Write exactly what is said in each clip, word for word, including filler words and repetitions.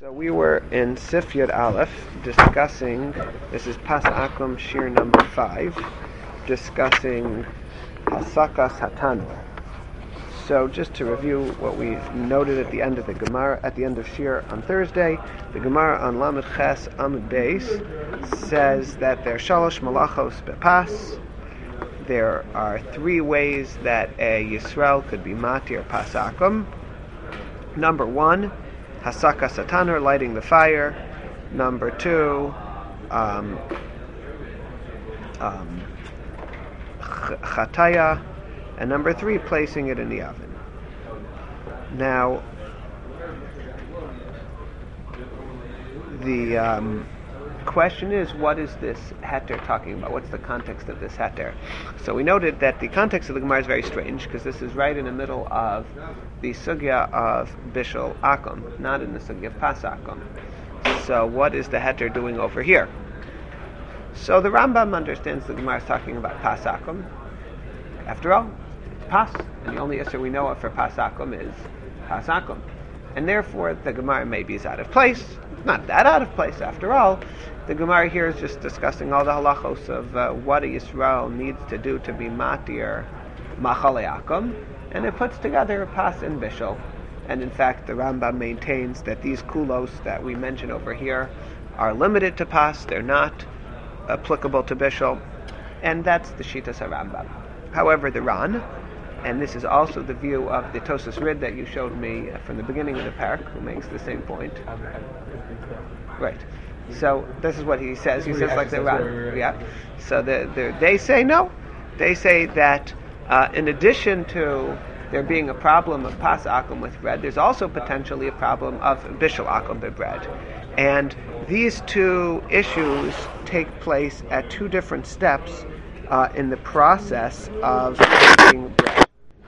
So we were in Sif Yud Aleph discussing, this is Pas Akum Shir number five, discussing Hasakas Hatanur. So just to review what we noted at the end of the Gemara, at the end of Shir on Thursday, the Gemara on Lamed Ches Amud Beis says that there are Shalosh Malachos Bepas. There are three ways that a Yisrael could be Matir Pas Akum. Number one, Hasakas Hatanur, lighting the fire. Number two, um, um, Chataya. And number three, placing it in the oven. Now, the um, question is, what is this heter talking about? What's the context of this heter? So we noted that the context of the Gemara is very strange, because this is right in the middle of the sugya of Bishul Akum, not in the sugya of Pas Akum. So what is the heter doing over here? So the Rambam understands the Gemara is talking about Pas Akum. After all, it's Pas, and the only issur we know of for Pas Akum is Pas Akum. And therefore the Gemara maybe is out of place. It's not that out of place after all. The Gemara here is just discussing all the halachos of uh, what a Yisrael needs to do to be matir machale akum, and it puts together a pas and bishul. And in fact, the Rambam maintains that these kulos that we mention over here are limited to pas; they're not applicable to bishul, and that's the shitas HaRambam. However, the Ran, and this is also the view of the Tosas Rid that you showed me from the beginning of the parak, who makes the same point. Right. So this is what he says. He says like the Ran. Yeah. So the, the, they say no. They say that uh, in addition to there being a problem of pas akum with bread, there's also potentially a problem of bishul akum with bread. And these two issues take place at two different steps uh, in the process of making bread.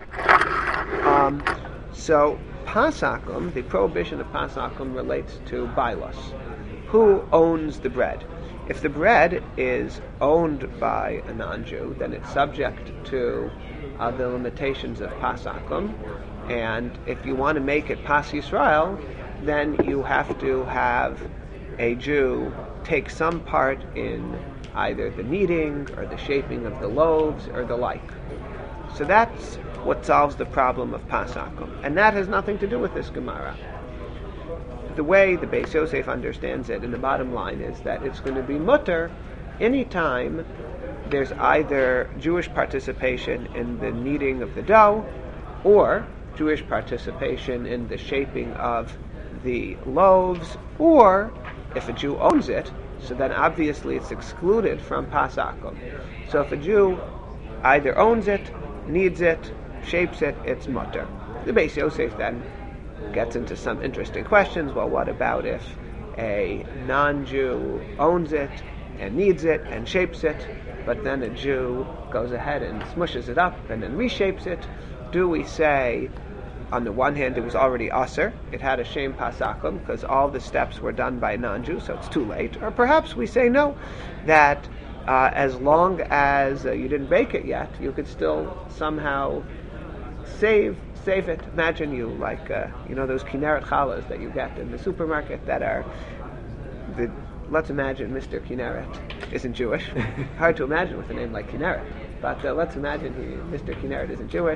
Um, so pas akum, the prohibition of pas akum relates to bailos. Who owns the bread? If the bread is owned by a non-Jew, then it's subject to uh, the limitations of Pas Akum. And if you want to make it Pas Yisrael, then you have to have a Jew take some part in either the kneading or the shaping of the loaves or the like. So that's what solves the problem of Pas Akum. And that has nothing to do with this Gemara. The way the Beis Yosef understands it, in the bottom line, is that it's going to be mutter anytime there's either Jewish participation in the kneading of the dough or Jewish participation in the shaping of the loaves, or if a Jew owns it, so then obviously it's excluded from Pas Akum. So if a Jew either owns it, kneads it, shapes it, it's mutter. The Beis Yosef then gets into some interesting questions. Well, what about if a non-Jew owns it and kneads it and shapes it, but then a Jew goes ahead and smushes it up and then reshapes it? Do we say, on the one hand, it was already aser, it had a shem pas akum, because all the steps were done by a non-Jew, so it's too late? Or perhaps we say no, that uh, as long as uh, you didn't bake it yet, you could still somehow save Save it. Imagine you like uh, you know those Kinneret challahs that you get in the supermarket that are the. Let's imagine Mister Kinneret isn't Jewish. Hard to imagine with a name like Kinneret, but uh, let's imagine he, Mister Kinneret isn't Jewish,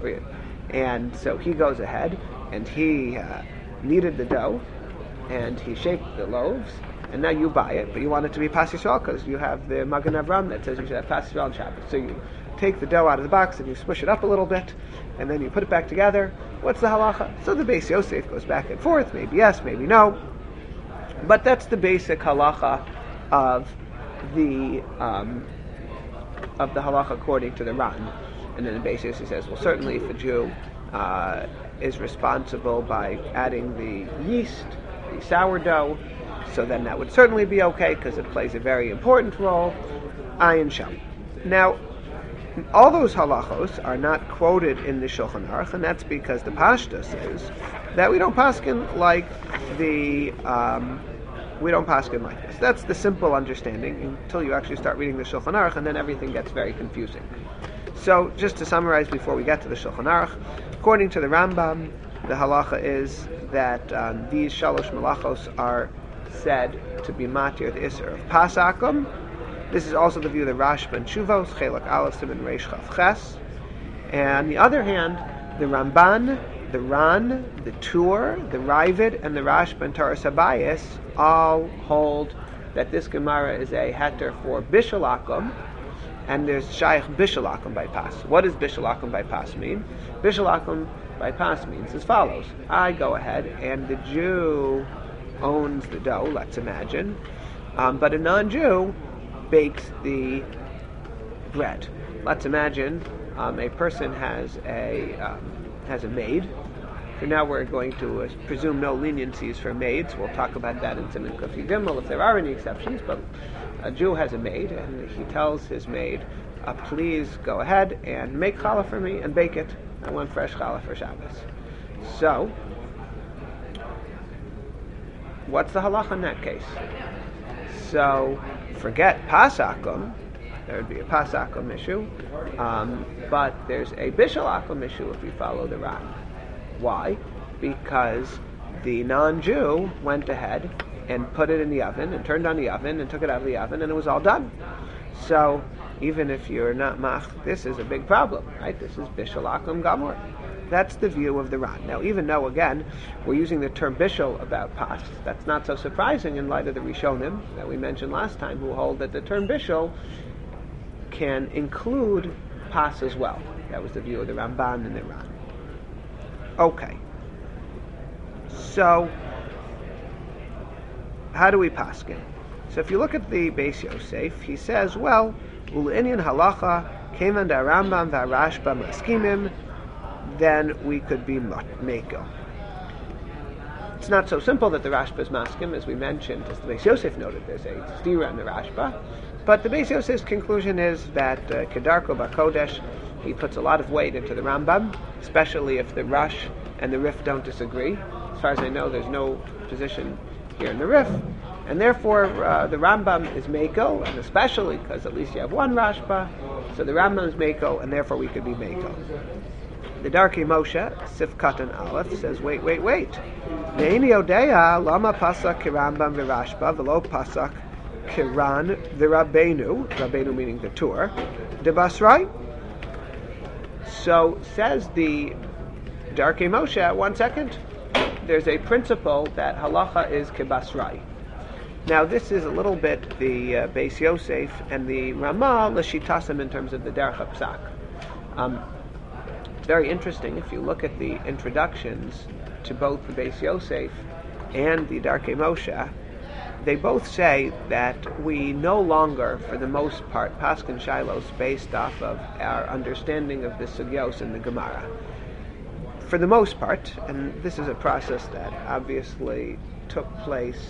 and so he goes ahead and he uh, kneaded the dough and he shaped the loaves, and now you buy it, but you want it to be Pas Yisrael because you have the Magen Avram that says you should have Pas Yisrael on Shabbos. So you take the dough out of the box and you smush it up a little bit, and then you put it back together. What's the halacha? So the Beis Yosef goes back and forth, maybe yes, maybe no. But that's the basic halacha of the um, of the halacha according to the Ran. And then the Beis Yosef says, well, certainly if a Jew uh, is responsible by adding the yeast, the sourdough, so then that would certainly be okay because it plays a very important role. Ayin Sham. Now, all those halachos are not quoted in the Shulchan Aruch, and that's because the Pashtus is that we don't paskin like the um, we don't paskin like this. That's the simple understanding until you actually start reading the Shulchan Aruch, and then everything gets very confusing. So, just to summarize before we get to the Shulchan Aruch, according to the Rambam, the halacha is that um, these shalosh malachos are said to be matir the iser of pasakum. This is also the view of the Rashba and Shuvos, Chelak Aleph Siman Reish Chaf Ches. And on the other hand, the Ramban, the Ran, the Tur, the Ravid, and the Rashba and Taras Habayis all hold that this Gemara is a heter for Bishalakum, and there's Shaykh Bishalakum by Pas. What does Bishalakum by Pas mean? Bishalakum by Pas means as follows. I go ahead, and the Jew owns the dough, let's imagine, um, but a non-Jew bakes the bread. Let's imagine um, a person has a um, has a maid. So now we're going to uh, presume no leniencies for maids. We'll talk about that in Siman Kuf Gimel if there are any exceptions. But a Jew has a maid, and he tells his maid, uh, "Please go ahead and make challah for me and bake it. I want fresh challah for Shabbos." So, what's the halacha in that case? So, forget pasakum, there would be a pasakum issue, um, but there's a bishalakum issue if you follow the Ran. Why? Because the non-Jew went ahead and put it in the oven and turned on the oven and took it out of the oven and it was all done. So even if you're not mach, this is a big problem, right? This is bishalakum gamor. That's the view of the Ran. Now, even though, again, we're using the term bishul about pas, that's not so surprising in light of the Rishonim that we mentioned last time, who hold that the term bishul can include pas as well. That was the view of the Ramban and the Ran. Okay. So, how do we paskin? So if you look at the Beis Yosef, he says, well, Ul'inyan halacha, kevan da Rambam va Rashba maskimim, then we could be Mekel. It's not so simple that the Rashba is maskim, as we mentioned, as the Beis Yosef noted, there's a stira in the Rashba. But the Beis Yosef's conclusion is that uh, Kedarko Bakodesh, he puts a lot of weight into the Rambam, especially if the Rush and the Rif don't disagree. As far as I know, there's no position here in the Rif. And therefore, uh, the Rambam is Mekel, and especially because at least you have one Rashba, so the Rambam is Mekel, and therefore we could be Mekel. The Darkei Moshe, Sif Katan Aleph, says, wait, wait, wait. Ne'ini odeya lama pasak kirambam v'rashba v'lo pasak kiran v'rabbeinu, Rabbeinu meaning the Tur, de Basrai. So, says the Darkei Moshe, one second, there's a principle that halacha is kibasrai. Now, this is a little bit the uh, Beis Yosef and the Ramah l'shitasim in terms of the Derech HaPsak. Um, It's very interesting if you look at the introductions to both the Beis Yosef and the Darkei Moshe. They both say that we no longer, for the most part, paskin shilos based off of our understanding of the sugyos in the Gemara. For the most part, and this is a process that obviously took place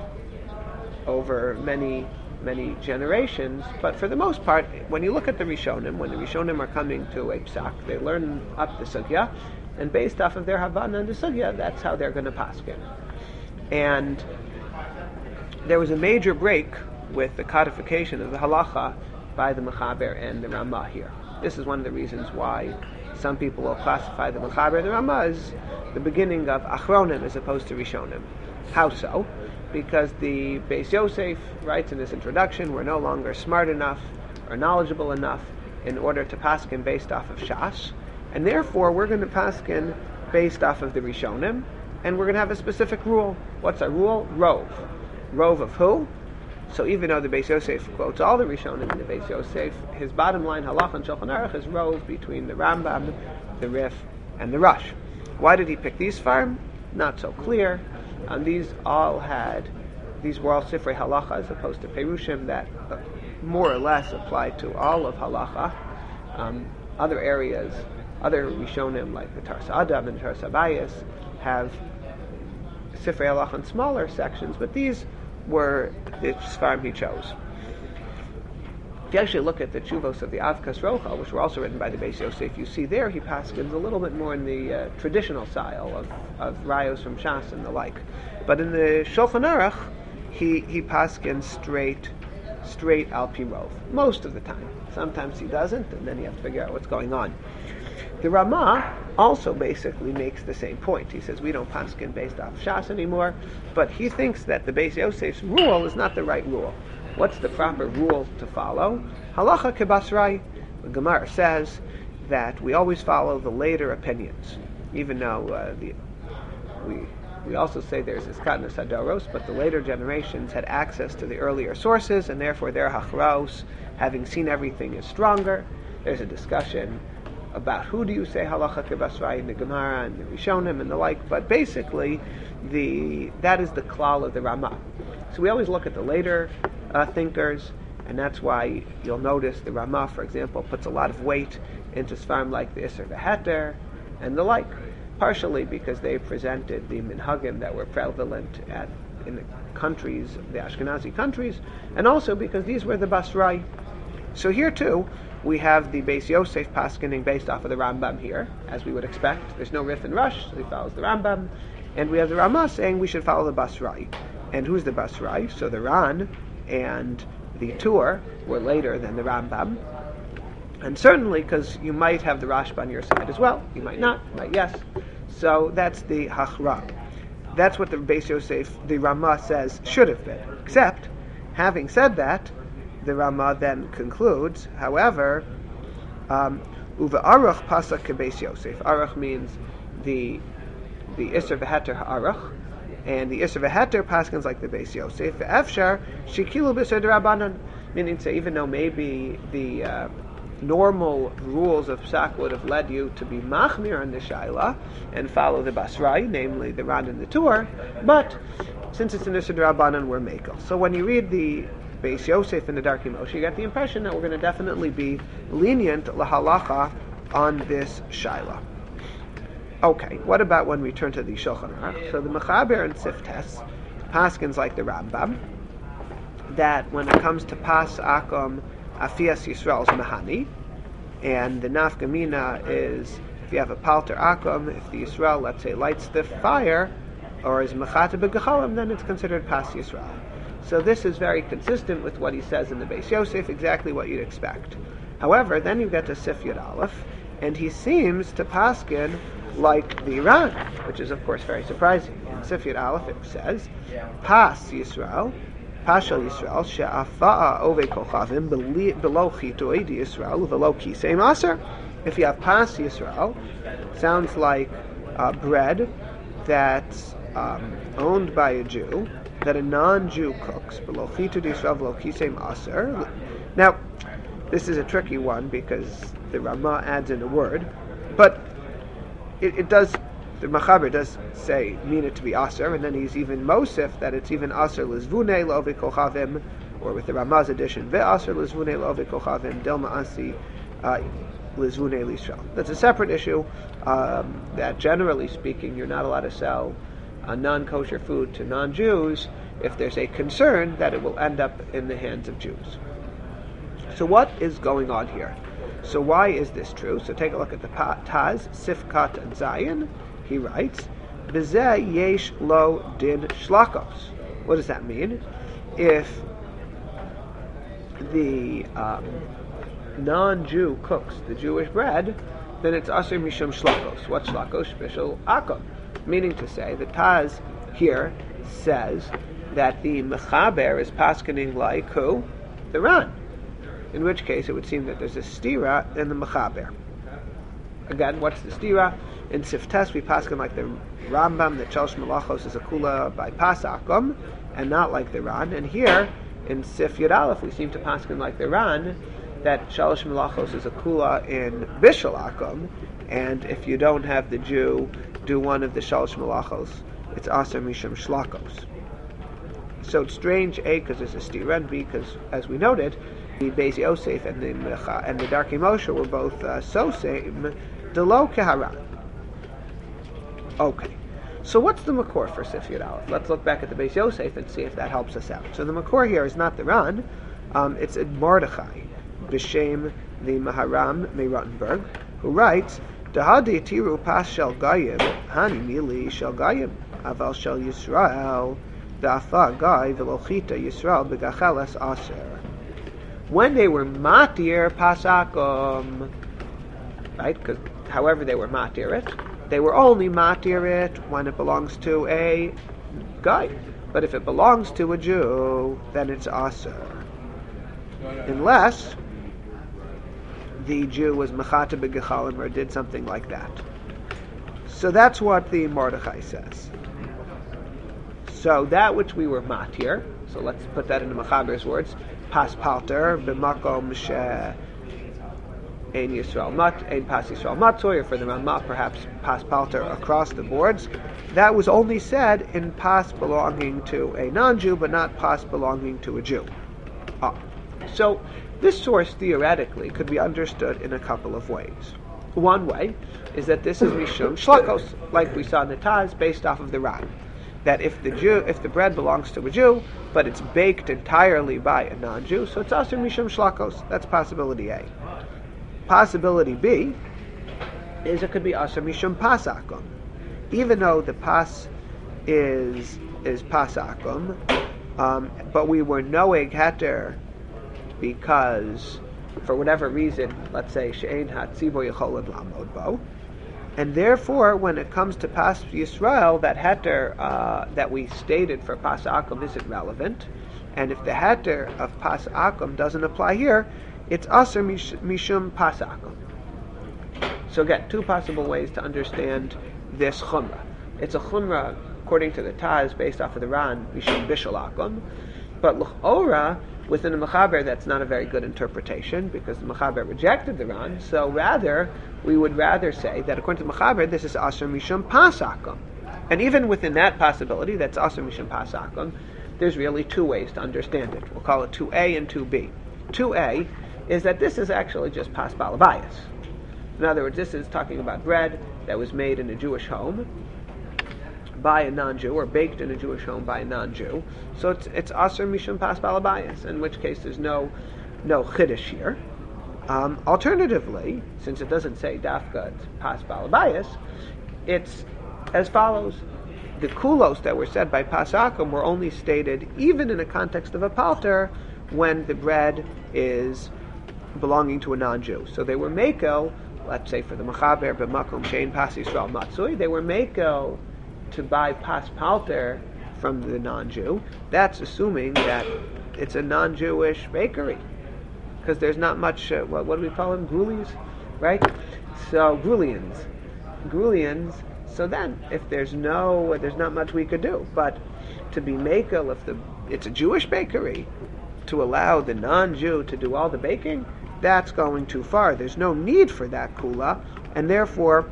over many many generations, but for the most part, when you look at the Rishonim, when the Rishonim are coming to a psak, they learn up the sugya, and based off of their Havana and the sugya, that's how they're going to paskin. And there was a major break with the codification of the halacha by the Mechaber and the Ramah here. This is one of the reasons why some people will classify the Mechaber and the Ramah as the beginning of Achronim as opposed to Rishonim. How so? Because the Beis Yosef writes in this introduction, we're no longer smart enough or knowledgeable enough in order to paskin based off of Shas, and therefore we're going to paskin based off of the Rishonim, and we're going to have a specific rule. What's our rule? Rov. Rov of who? So even though the Beis Yosef quotes all the Rishonim in the Beis Yosef, his bottom line halach and Shulchan Aruch is Rov between the Rambam, the Rif, and the Rush. Why did he pick these farm? Not so clear. Um, these all had, these were all Sifrei Halacha as opposed to Perushim that uh, more or less applied to all of Halacha. Um, other areas, other Rishonim like the Taras Adam and Taras Habayis have Sifrei Halacha in smaller sections, but these were the Sfarim he chose. If you actually look at the Chuvos of the Avkas Rochel, which were also written by the Beis Yosef, you see there he paskins a little bit more in the uh, traditional style of, of rayos from Shas and the like. But in the Shulchan Aruch, he, he paskins straight, straight al pi rov, most of the time. Sometimes he doesn't, and then you have to figure out what's going on. The Ramah also basically makes the same point. He says we don't paskin based off Shas anymore, but he thinks that the Beis Yosef's rule is not the right rule. What's the proper rule to follow? Halacha kebasrai. The Gemara says that we always follow the later opinions, even though uh, the, we we also say there's iskatnas hadaros, but the later generations had access to the earlier sources, and therefore their hachraos, having seen everything, is stronger. There's a discussion about who do you say halacha kebasrai in the Gemara and the Rishonim and the like, but basically the that is the klal of the Ramah. So we always look at the later uh, thinkers, and that's why you'll notice the Ramah, for example, puts a lot of weight into Sfarim like the Isser v'Heter and the like, partially because they presented the minhagim that were prevalent at, in the countries, the Ashkenazi countries, and also because these were the Basrai. So here too, we have the Beis Yosef paskening based off of the Rambam here, as we would expect. There's no Rif and Rush, so he follows the Rambam. And we have the Ramah saying we should follow the Basrai. And who's the Basrai? So the Ran and the Tur were later than the Rambam. And certainly, because you might have the Rashba on your side as well. You might not, you might yes. So that's the Hachra. That's what the Beis Yosef, the Ramah says should have been. Except, having said that, the Ramah then concludes, however, um, Uva Aruch Pasak Kebeis Yosef. Aruch means the the Isser v'Heter Ha'aruch, and the Isser v'Heter paskins like the Beis Yosef. Efshar Shikilu B'Isser D'Rabbanan, meaning to even though maybe the uh, normal rules of Psak would have led you to be machmir on the Shaila and follow the Basrai, namely the Ran and the Tur, but since it's an Isser D'Rabbanan, we're Mekel. So when you read the Beis Yosef and the Darkei Moshe, you get the impression that we're going to definitely be lenient lahalacha on this shaila. Okay, what about when we turn to the Shulchan Aruch? So the Mechaber and Siftes paskins like the Rambam that when it comes to pas akum afias Yisrael's mahani, and the nafkamina is if you have a palter akum, if the Yisrael, let's say, lights the fire or is mechata b'gechalim, then it's considered pas Yisrael. So this is very consistent with what he says in the Beis Yosef, exactly what you'd expect. However, then you get to Sif Yud Aleph, and he seems to paskin like the Iran, which is of course very surprising. In Sif Yud Aleph it says, Pas Yisrael, Pashal Yisrael, She'afa'a Ove Kochavim, below Chitoi di Yisrael, below Kisei Maser. If you have Pas Yisrael, sounds like uh, bread that's um, owned by a Jew, that a non-Jew cooks. Now, this is a tricky one because the Ramah adds in a word, but it, it does, the Mechaber does say, mean it to be aser, and then he's even mosif that it's even aser lizvune lo'ove kochavim, or with the Ramah's addition, ve'aser lizvune lo'ove kochavim, del ma'asi lizvune l'Yisrael. That's a separate issue, um, that generally speaking, you're not allowed to sell a non-kosher food to non-Jews if there's a concern that it will end up in the hands of Jews. So what is going on here? So why is this true? So take a look at the Taz, Sifkat and Zayin. He writes, B'zeh yesh lo din shlakos. What does that mean? If the um, non-Jew cooks the Jewish bread, then it's aser mishum shlakos. What's shlakos? Special akum. Meaning to say, the Taz here says that the Mechaber is paskening like who? The Ran. In which case, it would seem that there's a stira in the Mechaber. Again, what's the stira? In Siftes, we pasken like the Rambam, that Shalosh Malachos is a kula by pas akum, and not like the Ran. And here, in Sif Yud Aleph, we seem to pasken like the Ran, that Shalosh Malachos is a kula in Bishul akum, and if you don't have the Jew do one of the Shalosh Malachos, it's Aser Mishum Shlakos. So it's strange, A, because there's a stira, and B, because, as we noted, the Beis Yosef and the Mecha, and the Darkei Moshe were both uh, so same, Delo Keharan. Okay, so what's the Makor for Sif Yud Aleph? Let's look back at the Beis Yosef and see if that helps us out. So the Makor here is not the Ran, um, it's a Mordechai, B'Shem the Maharam Meirottenberg, who writes, Dahadi tiru pas shel gayim, hani mili shel gayim, aval shel Yisrael, da'afa gay velochita Yisrael begacheles aser. When they were matir pasakum, right? Because however they were matir it, they were only matir it when it belongs to a guy. But if it belongs to a Jew, then it's aser. Unless the Jew was mechata b'gechalim or did something like that. So that's what the Mordechai says. So that which we were matir, so let's put that into Mechaber's words, pas palter b'makom she ein Yisrael mat, ein pas Yisrael matzoi, or for the Ramah perhaps pas palter across the boards. That was only said in pas belonging to a non-Jew, but not pas belonging to a Jew. Ah. So this source theoretically could be understood in a couple of ways. One way is that this is mishum shlakos, like we saw in the Taz, based off of the Ran. That if the Jew, if the bread belongs to a Jew, but it's baked entirely by a non-Jew, so it's aser mishum shlakos. That's possibility A. Possibility B is it could be aser mishum pasakum, even though the pas is is pasakum, um, but we were noeg heter because for whatever reason, let's say she'ein hatzibo yecholad lamod bo. And therefore, when it comes to Pas Yisrael, that heter uh, that we stated for Pas Akum isn't relevant. And if the heter of Pas Akum doesn't apply here, it's Aser Mishum Pas Akum. So again, two possible ways to understand this Chumrah. It's a Chumrah, according to the Taz, based off of the Ran, Mishum Bishal Akum. But L'chora, within the Mechaber, that's not a very good interpretation, because the Mechaber rejected the Ran. So rather, we would rather say that according to the Mechaber, this is Aser Mishum Pasakum. And even within that possibility, that's Aser Mishum Pasakum, there's really two ways to understand it. We'll call it two A and two B. two A is that this is actually just Pas Balabayas. In other words, this is talking about bread that was made in a Jewish home by a non-Jew, or baked in a Jewish home by a non-Jew. So it's it's Aser Mishum Pas Balabayas, in which case there's no no Chiddush here. Um, alternatively, since it doesn't say Dafka, it's Pas Balabayas, it's as follows. The kulos that were said by Pasakum were only stated, even in the context of a palter, when the bread is belonging to a non-Jew. So they were mekel, let's say for the Mechaber, b'makom shein Pas Yisrael matzui, they were mekel to buy pas palter from the non-Jew. That's assuming that it's a non-Jewish bakery, because there's not much, uh, what, what do we call them, grulies, right? So, grulians. Grulians, so then, if there's no, there's not much we could do, but to be mekel, if the it's a Jewish bakery, to allow the non-Jew to do all the baking, that's going too far. There's no need for that kula, and therefore,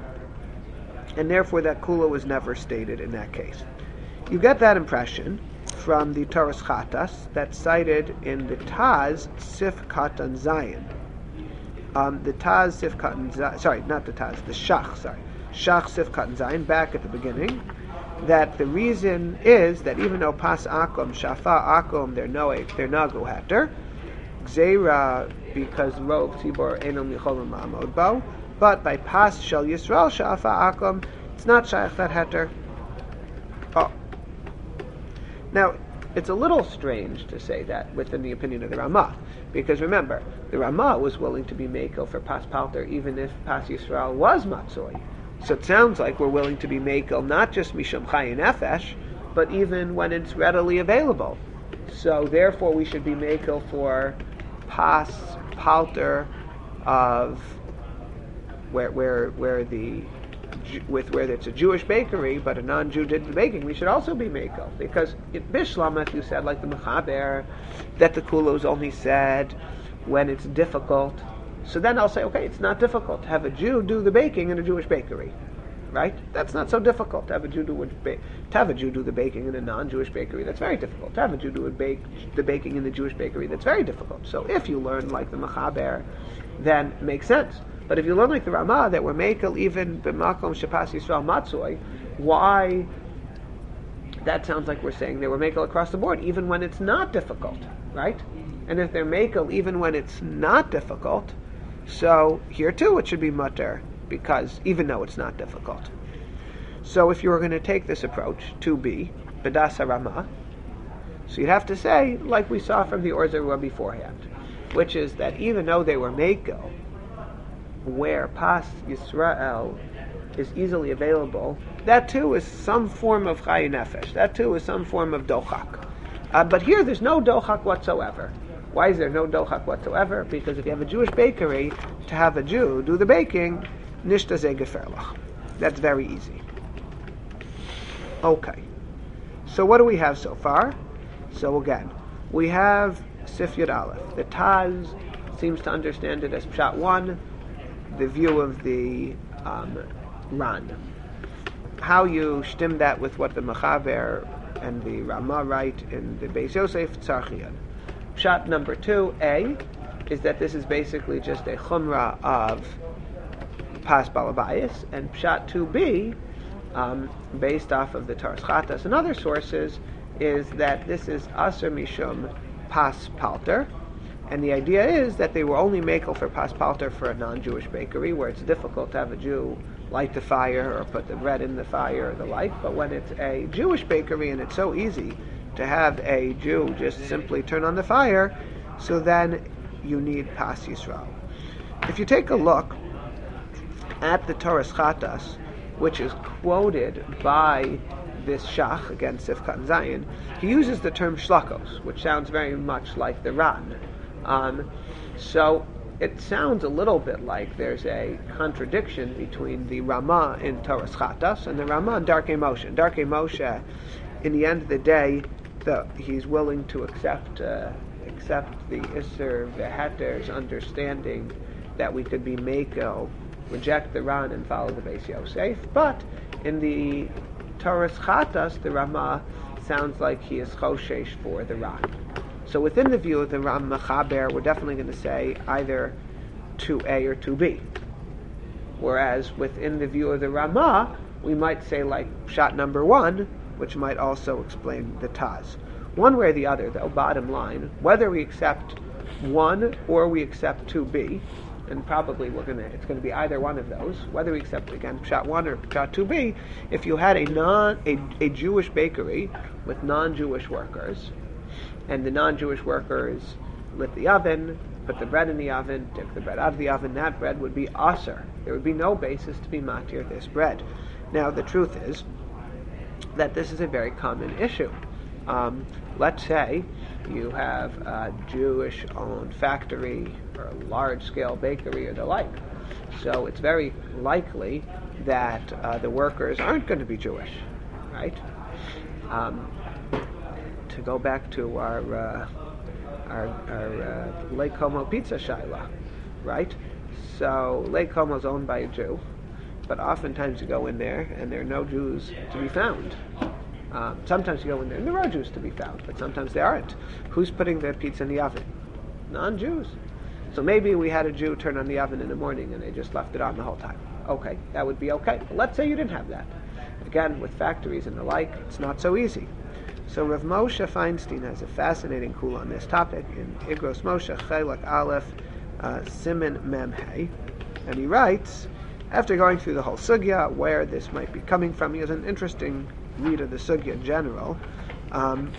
and therefore that kula was never stated in that case. You get that impression from the Toras Chatas that's cited in the Taz Sif Katan Zayin. Um, the Taz Sif Katan Zayin, sorry, not the Taz, the Shach, sorry, Shach Sif Katan Zayin, back at the beginning, that the reason is that even though Pas Akum, Shafa Akum, they're Noek, they're Nagu Heter, Gzeira, because Rov Tzibor Enum Yicholim Ma'amod Bo, but by Pas Shel Yisrael Shafa Akum, it's not Shaykh that Heter. Oh. Now, it's a little strange to say that within the opinion of the Ramah, because remember, the Ramah was willing to be Mekel for Pas Palter even if Pas Yisrael was Matzoi. So it sounds like we're willing to be Mekel not just Mishum Chayin Nefesh, but even when it's readily available. So therefore we should be Mekel for Pas Palter of where where where the with where it's a Jewish bakery, but a non-Jew did the baking, we should also be mekel, because in Bishlameth you said, like the Mechaber, that the kula is only said when it's difficult. So then I'll say, okay, it's not difficult to have a Jew do the baking in a Jewish bakery, right? That's not so difficult to have a Jew do ba- to have a Jew do the baking in a non-Jewish bakery. That's very difficult. To have a Jew do a bake the baking in the Jewish bakery. That's very difficult. So if you learn like the Mechaber, then it makes sense. But if you learn like the Ramah that we're mekel even b'makom shepas Yisrael matzoi, why? That sounds like we're saying they were mekel across the board, even when it's not difficult, right? And if they're mekel even when it's not difficult, so here too it should be mutter, because even though it's not difficult. So if you were going to take this approach, two B, b'das Ramah, so you'd have to say, like we saw from the Or Zarua beforehand, which is that even though they were mekel where Pas Yisrael is easily available, that too is some form of Chayi Nefesh. That too is some form of Dochak. Uh, but here there's no Dochak whatsoever. Why is there no Dochak whatsoever? Because if you have a Jewish bakery, to have a Jew do the baking, Nishta Ze Geferlach. That's very easy. Okay. So what do we have so far? So again, we have Sif Yud Aleph. The Taz seems to understand it as Pshat one, the view of the um, Ran. How you stim that with what the Mechaber and the Ramah write in the Beis Yosef Tzarchian. Pshat number two, A, is that this is basically just a chumrah of Pas Balabayas, and Pshat two B, um, based off of the Taras Chatas and other sources, is that this is Aser Mishum Pas Palter, and the idea is that they were only makel for Pas Palter for a non-Jewish bakery, where it's difficult to have a Jew light the fire or put the bread in the fire or the like, but when it's a Jewish bakery and it's so easy to have a Jew just simply turn on the fire, so then you need Pas Yisrael. If you take a look at the Taras Chatas, which is quoted by this Shach, again Sifkat Zayin, he uses the term shlakos, which sounds very much like the Ran. Um, so it sounds a little bit like there's a contradiction between the Ramah in Taras Chatas and the Ramah in Darkei Moshe. Darkei Moshe, in the end of the day, the, he's willing to accept uh, accept the Isser V'Heter's understanding that we could be Mekel, reject the Ran and follow the Beis Yosef. But in the Taras Chatas, the Ramah sounds like he is Choshesh for the Ran. So within the view of the Ram Mechaber, we're definitely going to say either two A or two B. Whereas within the view of the Ramah, we might say like shot number one, which might also explain the Taz. One way or the other, though, bottom line, whether we accept one or we accept two B, and probably we're gonna it's gonna be either one of those, whether we accept again shot one or shot two B, if you had a non a, a Jewish bakery with non-Jewish workers, and the non-Jewish workers lit the oven, put the bread in the oven, took the bread out of the oven, that bread would be aser. There would be no basis to be matir this bread. Now, the truth is that this is a very common issue. Um, let's say you have a Jewish-owned factory or a large-scale bakery or the like. So it's very likely that uh, the workers aren't going to be Jewish, right? Um, to go back to our uh, our, our uh, Lake Como pizza shaila, right? So Lake Como is owned by a Jew, but oftentimes you go in there and there are no Jews to be found. Um, sometimes you go in there and there are Jews to be found, but sometimes there aren't. Who's putting the pizza in the oven? Non-Jews. So maybe we had a Jew turn on the oven in the morning and they just left it on the whole time. Okay, that would be okay. But let's say you didn't have that. Again, with factories and the like, it's not so easy. So Rav Moshe Feinstein has a fascinating kula on this topic in Igros Moshe Chelak Aleph uh, Siman Mem Hey, and he writes, after going through the whole sugya, where this might be coming from, he has an interesting read of the sugya in general, um,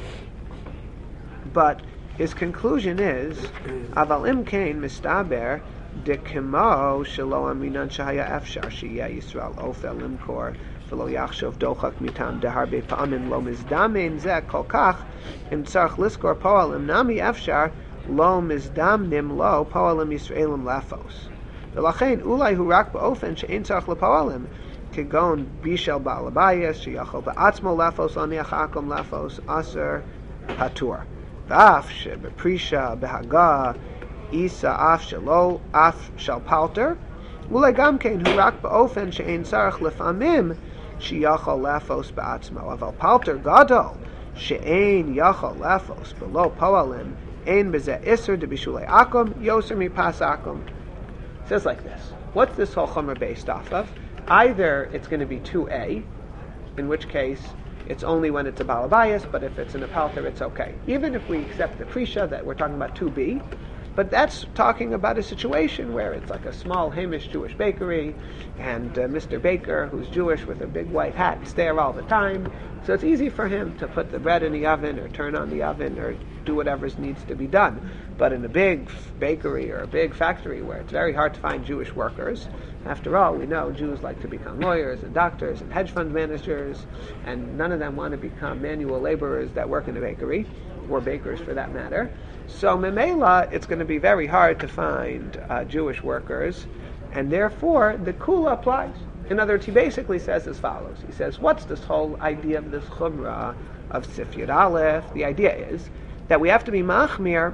but his conclusion is Aval Im Kain Mistaber de Kemo Shelo Aminan Shahaya Afshar Shiyah Yisrael Ofel Limkor V'lo Yachshov Dochak Mitam Deharbe Pa'amin Lo Mizdamein Zeh Kol Kach Im Tzarch Liskor Poalim Nami Afshar Lo Mizdamnim Lo Poalim Yisraelim Lafos V'lachein Ulai Hu Rak Ba'ofen She'ein Tzarch LePoalim Kegon Bishel Ba'alabayas Sheyachol Ba'atzmo Lafos Aniach Akom Lafos Aser Patur V'af Shebeprisha Behaga Isa Af Shelo Af Shal Palter Ulai Gam Kein Hu Rak Ba'ofen She'ein Tzarch Lefamim Sheyachol Lafos Ba'atzmo Aval Palter Gadol She'ein Yachol Lafos Below Poalim Ein Bezeh Iser De Bishulei Akom Yoser Mi Pas Akom. It says like this. What's this whole chumrah based off of? Either it's going to be two A, in which case it's only when it's a balabayas, but if it's in a palter, it's okay. Even if we accept the prisha that we're talking about two B, But that's talking about a situation where it's like a small Hamish Jewish bakery, and uh, Mister Baker, who's Jewish with a big white hat, is there all the time. So it's easy for him to put the bread in the oven or turn on the oven or do whatever needs to be done. But in a big bakery or a big factory where it's very hard to find Jewish workers, after all, we know Jews like to become lawyers and doctors and hedge fund managers, and none of them want to become manual laborers that work in a bakery, or bakers for that matter. So memela, it's going to be very hard to find uh, Jewish workers, and therefore the kula applies. In other words, he basically says as follows. He says, what's this whole idea of this chumrah of Sif Yud Aleph? The idea is that we have to be machmir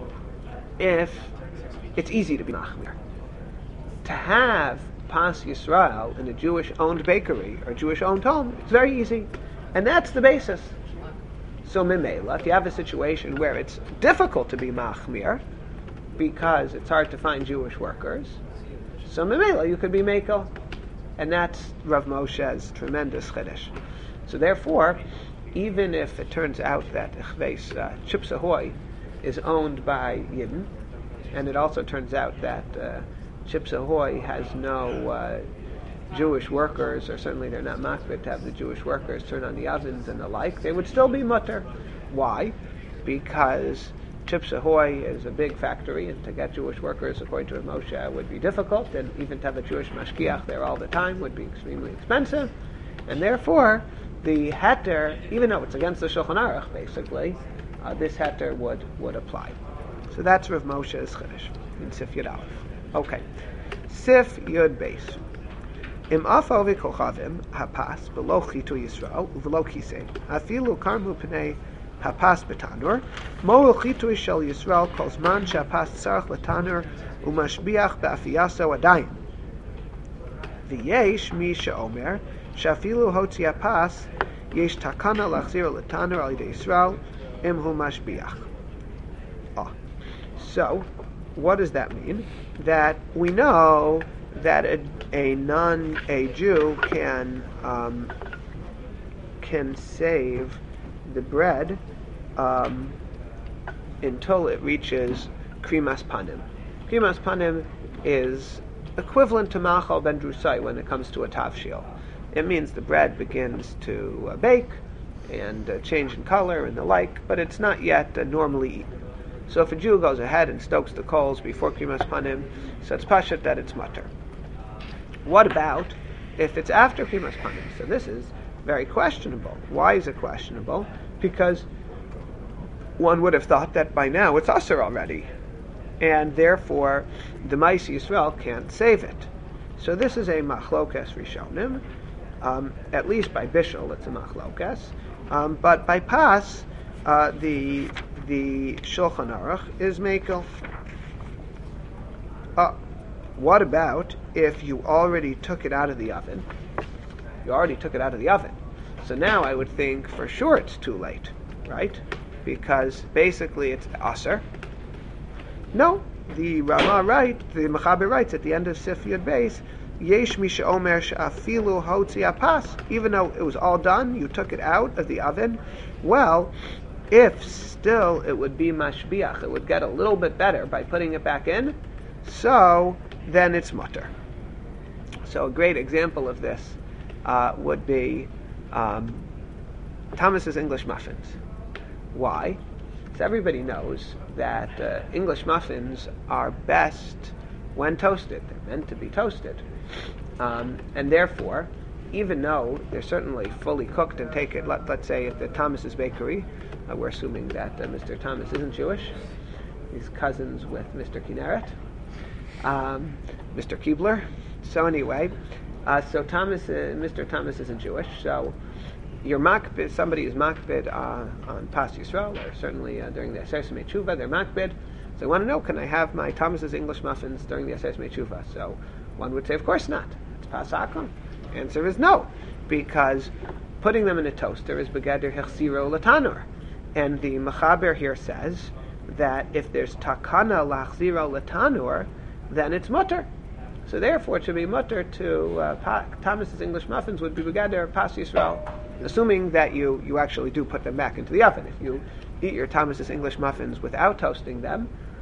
if it's easy to be machmir. To have Pas Yisrael in a Jewish-owned bakery or Jewish-owned home, it's very easy. And that's the basis. So memela, if you have a situation where it's difficult to be machmir because it's hard to find Jewish workers, so memela, you could be mekel. And that's Rav Moshe's tremendous chiddush. So therefore, even if it turns out that Chveis uh, Chips Ahoy is owned by Yidden, and it also turns out that uh, Chips Ahoy has no uh, Jewish workers, or certainly they're not makbid to have the Jewish workers turn on the ovens and the like, they would still be mutter. Why? Because Chips Ahoy is a big factory, and to get Jewish workers, according to Rav Moshe, would be difficult, and even to have a Jewish mashkiach there all the time would be extremely expensive, and therefore the heter, even though it's against the Shulchan Aruch, basically, uh, this heter would, would apply. So that's Rav Moshe's chiddush in Sif Yud Aleph. Okay, Sif Yud Beis. Im afal v'kolchavim hapas below chitu Yisrael u'v'lo kisei afilu karmu pnei hapas betanur mo chitu shel Yisrael kol zman shapas tzarich letanur u'mashbiach be'afiyaso adayin v'yesh mi she'omer shafilu hotzi hapas yesh takana lachzir letanur al yidei Yisrael im hu mashbiach. Oh. So, what does that mean? That we know that a, a non a Jew can um, can save the bread um, until it reaches krimas panim. Krimas panim is equivalent to machal ben drusai when it comes to a tavshil. It means the bread begins to uh, bake and uh, change in color and the like, but it's not yet uh, normally eaten. So if a Jew goes ahead and stokes the coals before krimas panim, so it's pashut that it's mutter. What about if it's after krimas panim? So this is very questionable. Why is it questionable? Because one would have thought that by now it's usher already, and therefore the Ma'is Yisrael can't save it. So this is a machlokes rishonim. Um, at least by Bishul, it's a machlokes. Um, but by Pas, uh, the the Shulchan Aruch is mekel. Uh, what about if you already took it out of the oven? You already took it out of the oven. So now I would think for sure it's too late, right? Because basically it's aser. No, the Rama right, the Mechaber writes at the end of Sif Yud Beis, Yesh mi she'omer she'afilu hotzi apas. Even though it was all done, you took it out of the oven. Well, if still it would be mashbiach, it would get a little bit better by putting it back in, so then it's mutter. So a great example of this uh, would be um, Thomas's English muffins. Why? So everybody knows that uh, English muffins are best when toasted. They're meant to be toasted. Um, and therefore, even though they're certainly fully cooked and take it, let, let's say at the Thomas's Bakery, uh, we're assuming that uh, Mister Thomas isn't Jewish. He's cousins with Mister Kinneret, um, Mister Keebler. So anyway, uh, so Thomas, uh, Mister Thomas isn't Jewish, so your makbid, somebody is makbid uh, on Pas Yisrael, or certainly uh, during the Aseret Yemei Tshuva, they're makbid. So I want to know, can I have my Thomas's English muffins during the Aseret Yemei Tshuva? So one would say, of course not. It's Pas Akum. Answer is no, because putting them in a toaster is begeder hechsiro latanur. And the Mechaber here says that if there's takana lachziro latanur, then it's mutter. So therefore, it should be mutter to uh, pa- Thomas's English muffins would be begeder Pas Yisrael, assuming that you, you actually do put them back into the oven. If you eat your Thomas's English muffins without toasting them,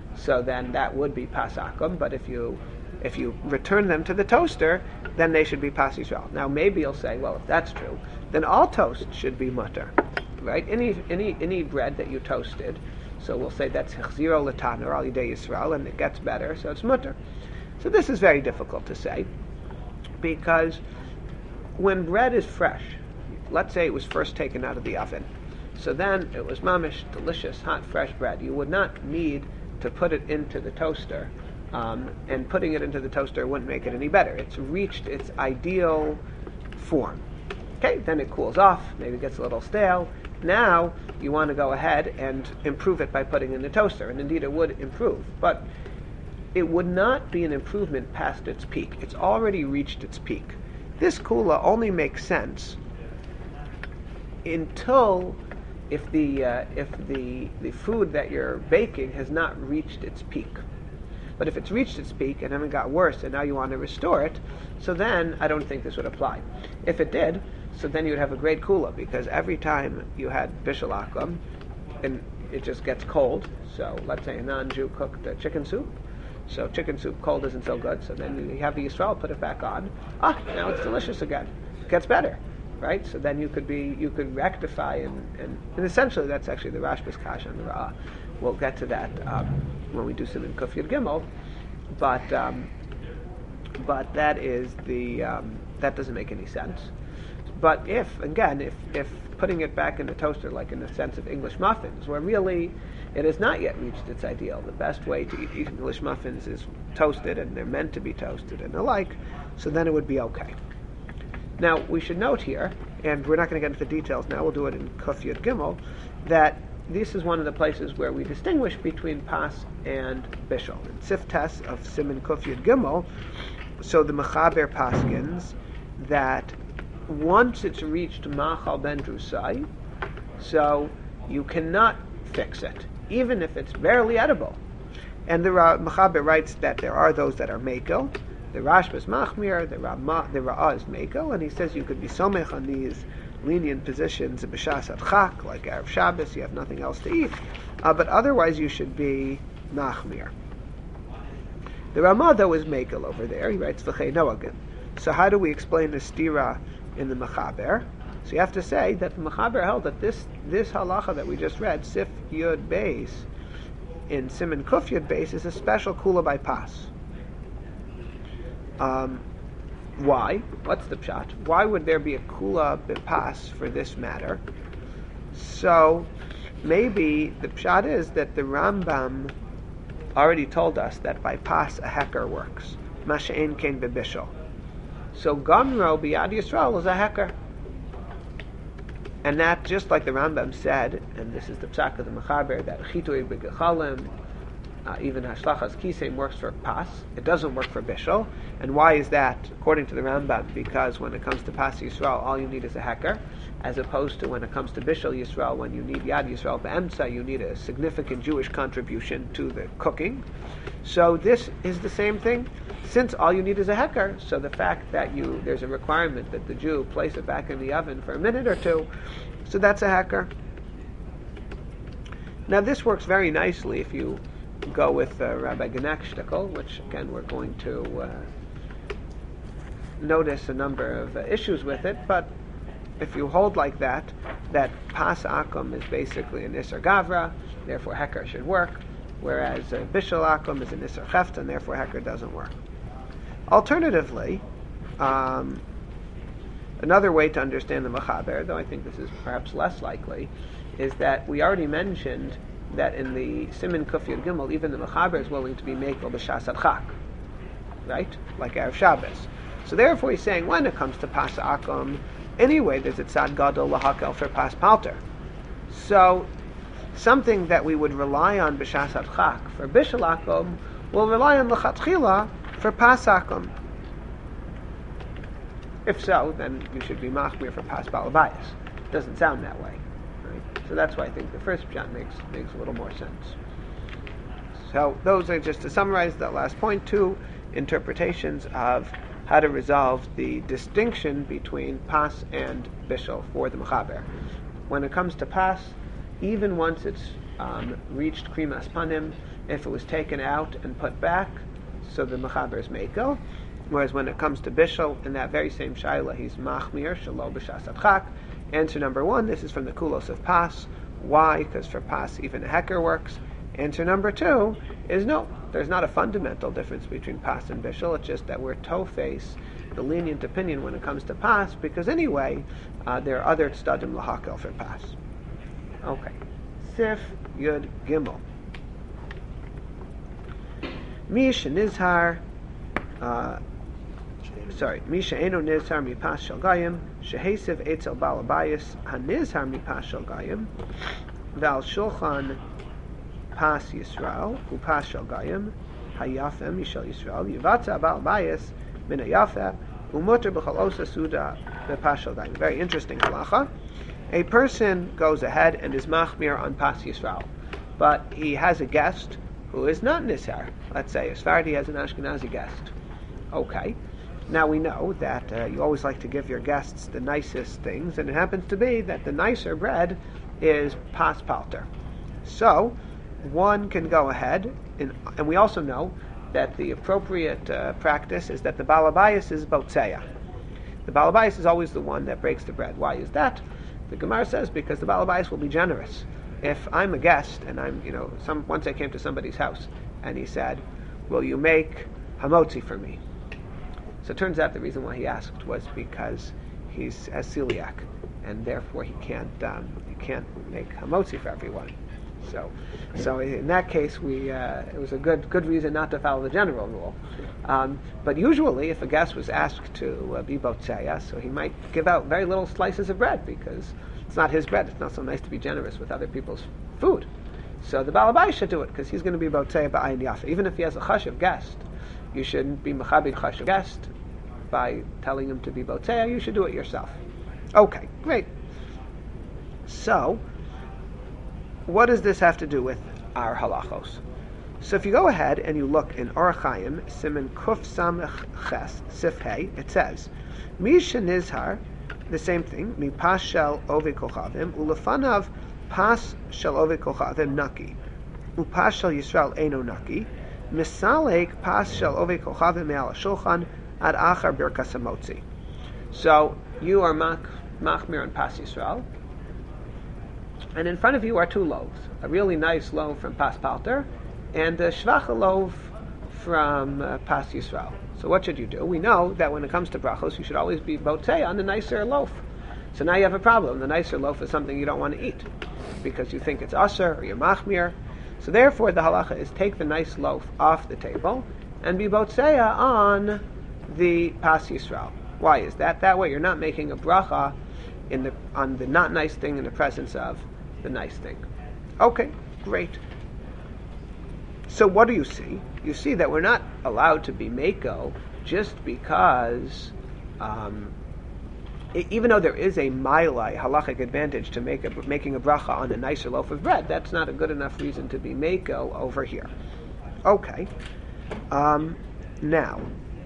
so then that would be pas akum. But if you if you return them to the toaster, then they should be pas Yisrael. Now maybe you'll say, well, if that's true, then all toast should be mutter, right? Any any any bread that you toasted, so we'll say that's hechziro l'taner al yidei Yisrael, and it gets better, so it's mutter. So this is very difficult to say, because when bread is fresh, let's say it was first taken out of the oven, so then it was mamish, delicious, hot, fresh bread. You would not need to put it into the toaster, um, and putting it into the toaster wouldn't make it any better. It's reached its ideal form. Okay, then it cools off, maybe it gets a little stale. Now you want to go ahead and improve it by putting it in the toaster, and indeed it would improve, but it would not be an improvement past its peak. It's already reached its peak. This kula only makes sense until if the uh, if the the food that you're baking has not reached its peak. But if it's reached its peak and then it got worse and now you want to restore it, so then I don't think this would apply. If it did, so then you would have a great kula, because every time you had bishul akum and it just gets cold, so let's say a non-Jew cooked uh, chicken soup, so chicken soup cold isn't so good, so then you have the Yisrael put it back on, ah, now it's delicious again, it gets better, right? So then you could be, you could rectify, and, and, and essentially that's actually the Rashba's Kasha and the Ra'ah. We'll get to that um, when we do Siman Kuf Yud Gimel, but um, but that is the um, that doesn't make any sense. But if again, if if putting it back in the toaster, like in the sense of English muffins, where really it has not yet reached its ideal, the best way to eat English muffins is toasted, and they're meant to be toasted and the like, so then it would be okay. Now we should note here, and we're not going to get into the details now, we'll do it in Kuf Yud Gimel, that this is one of the places where we distinguish between pas and bishul. In Siftes of Siman Kuf Yud Gimel, so the Mechaber paskins that once it's reached Machal Ben Drusai, so you cannot fix it, even if it's barely edible. And the Ra- Mechaber writes that there are those that are Mekel, the Rashba is Machmir, the Rama, the Ra'ah is Mekel, and he says you could be somech on these lenient positions, b'shas adchak, like Erev Shabbos, you have nothing else to eat, uh, but otherwise you should be Machmir. The Rama, though, is Mekel over there, he writes V'chei Noagin. So how do we explain the stira in the Mechaber? So you have to say that the Mechaber held that this this halacha that we just read, Sif Yud Beis, in Siman Kuf Yud Beis, is a special kula by pas. Um, why? What's the pshat? Why would there be a kula b'pas for this matter? So maybe the pshat is that the Rambam already told us that by pas a heker works. Masha'en ken b'bishul. So Gamro b'yad Yisrael is a heker. And that, just like the Rambam said, and this is the psak of the Mechaber, that chitui b'gechalim, uh, even hashlachas kisem works for pas, it doesn't work for bishul. And why is that? According to the Rambam, because when it comes to pas Yisrael, all you need is a heker, as opposed to when it comes to bishul Yisrael, when you need yad Yisrael be'emtza, you need a significant Jewish contribution to the cooking. So this is the same thing. Since all you need is a heker, so the fact that you there's a requirement that the Jew place it back in the oven for a minute or two, so that's a heker. Now this works very nicely if you go with uh, Rabbi Genak shtickle, which again we're going to uh, notice a number of uh, issues with it, but if you hold like that, that pas akum is basically an iser gavra, therefore heker should work, whereas uh, bishul akum is an iser cheft, and therefore heker doesn't work. Alternatively, um, another way to understand the Mechaber, though I think this is perhaps less likely, is that we already mentioned that in the Siman Kuf Yud Gimel, even the Mechaber is willing to be mekel b'shas adchak, right? Like Erev Shabbos. So therefore he's saying when it comes to pas akum, anyway there's a tzad gadol lahakel for pas palter. So something that we would rely on b'shas adchak for bishul akum will rely on l'chatchila for pas akum. If so, then you should be machmir for pas balabayas. It doesn't sound that way, right? So that's why I think the first pshat makes makes a little more sense. So those are, just to summarize that last point, two interpretations of how to resolve the distinction between pas and bishul for the Mechaber. When it comes to pas, even once it's um, reached krimas panim, if it was taken out and put back, so the mechaber is mekel. Whereas when it comes to bishul, in that very same shaila, he's machmir shelo b'shas adchak. Answer number one, this is from the kulos of pas. Why? Because for pas, even a heker works. Answer number two is no, there's not a fundamental difference between pas and bishul. It's just that we're toe-face, the lenient opinion when it comes to pas, because anyway, uh, there are other tzadim lahakel for pas. Okay. Sif Yud Gimel. Misha Nizhar, uh, sorry, Misha Eno Nizhar Mipas Shel Gayim, Shehesiv Eitzel Balabayas, HaNizhar Mipas Shel Gayim, Val Shulchan Pas Yisrael, Upas Shel Gayim, Hayafem Mishel Yisrael, Yivatza Balabayas, Min Hayafem, Umutter B'chol Osa Suda, Bepas Shel Gayim. Very interesting halacha. A person goes ahead and is machmir on Pas Yisrael, but he has a guest who is not Nizhar. Let's say a Sephardi has an Ashkenazi guest. Okay. Now we know that uh, you always like to give your guests the nicest things, and it happens to be that the nicer bread is Pas Palter. So, one can go ahead, and, and we also know that the appropriate uh, practice is that the Balabayas is Botzeya. The Balabayas is always the one that breaks the bread. Why is that? The Gemara says because the Balabayas will be generous. If I'm a guest and I'm, you know, some once I came to somebody's house and he said, "Will you make hamotzi for me?" So it turns out the reason why he asked was because he's has celiac and therefore he can't um, he can't make hamotzi for everyone. So, so in that case, we uh, it was a good good reason not to follow the general rule. Um, but usually, if a guest was asked to uh, be botzeya, so he might give out very little slices of bread because it's not his bread. It's not so nice to be generous with other people's food. So the Balabai should do it because he's going to be botzeya ba'ayin yafa. Even if he has a chashuv guest, you shouldn't be mechabed chashuv guest by telling him to be botzeya. You should do it yourself. Okay, great. So, what does this have to do with our halachos? So if you go ahead and you look in Orach Chaim, Siman Kuf Samech Ches, Sif Hey, it says, Misha Nizhar, the same thing, Mi Pas Shel Ove Kochavim, Ulefanav Pas Shel Ove Kochavim Naki, Upas Shel Yisrael Eno Naki, Misalek Pas Shel Ove Kochavim Me'al Shulchan Ad Achar Birkas HaMotzi. So you are mach, machmir on Pas Yisrael, and in front of you are two loaves, a really nice loaf from Pas Palter, and a shvacha loaf from uh, Pas Yisrael. So what should you do? We know that when it comes to brachos, you should always be botzei on the nicer loaf. So now you have a problem. The nicer loaf is something you don't want to eat because you think it's aser or you're machmir. So therefore the halacha is take the nice loaf off the table and be botzei on the Pas Yisrael. Why is that? That way you're not making a bracha in the on the not nice thing in the presence of the nice thing. Okay, great. So what do you see? You see that we're not allowed to be mako just because, um, I- even though there is a mailai halachic advantage to make a, making a bracha on a nicer loaf of bread, that's not a good enough reason to be mako over here. Okay. Um, now,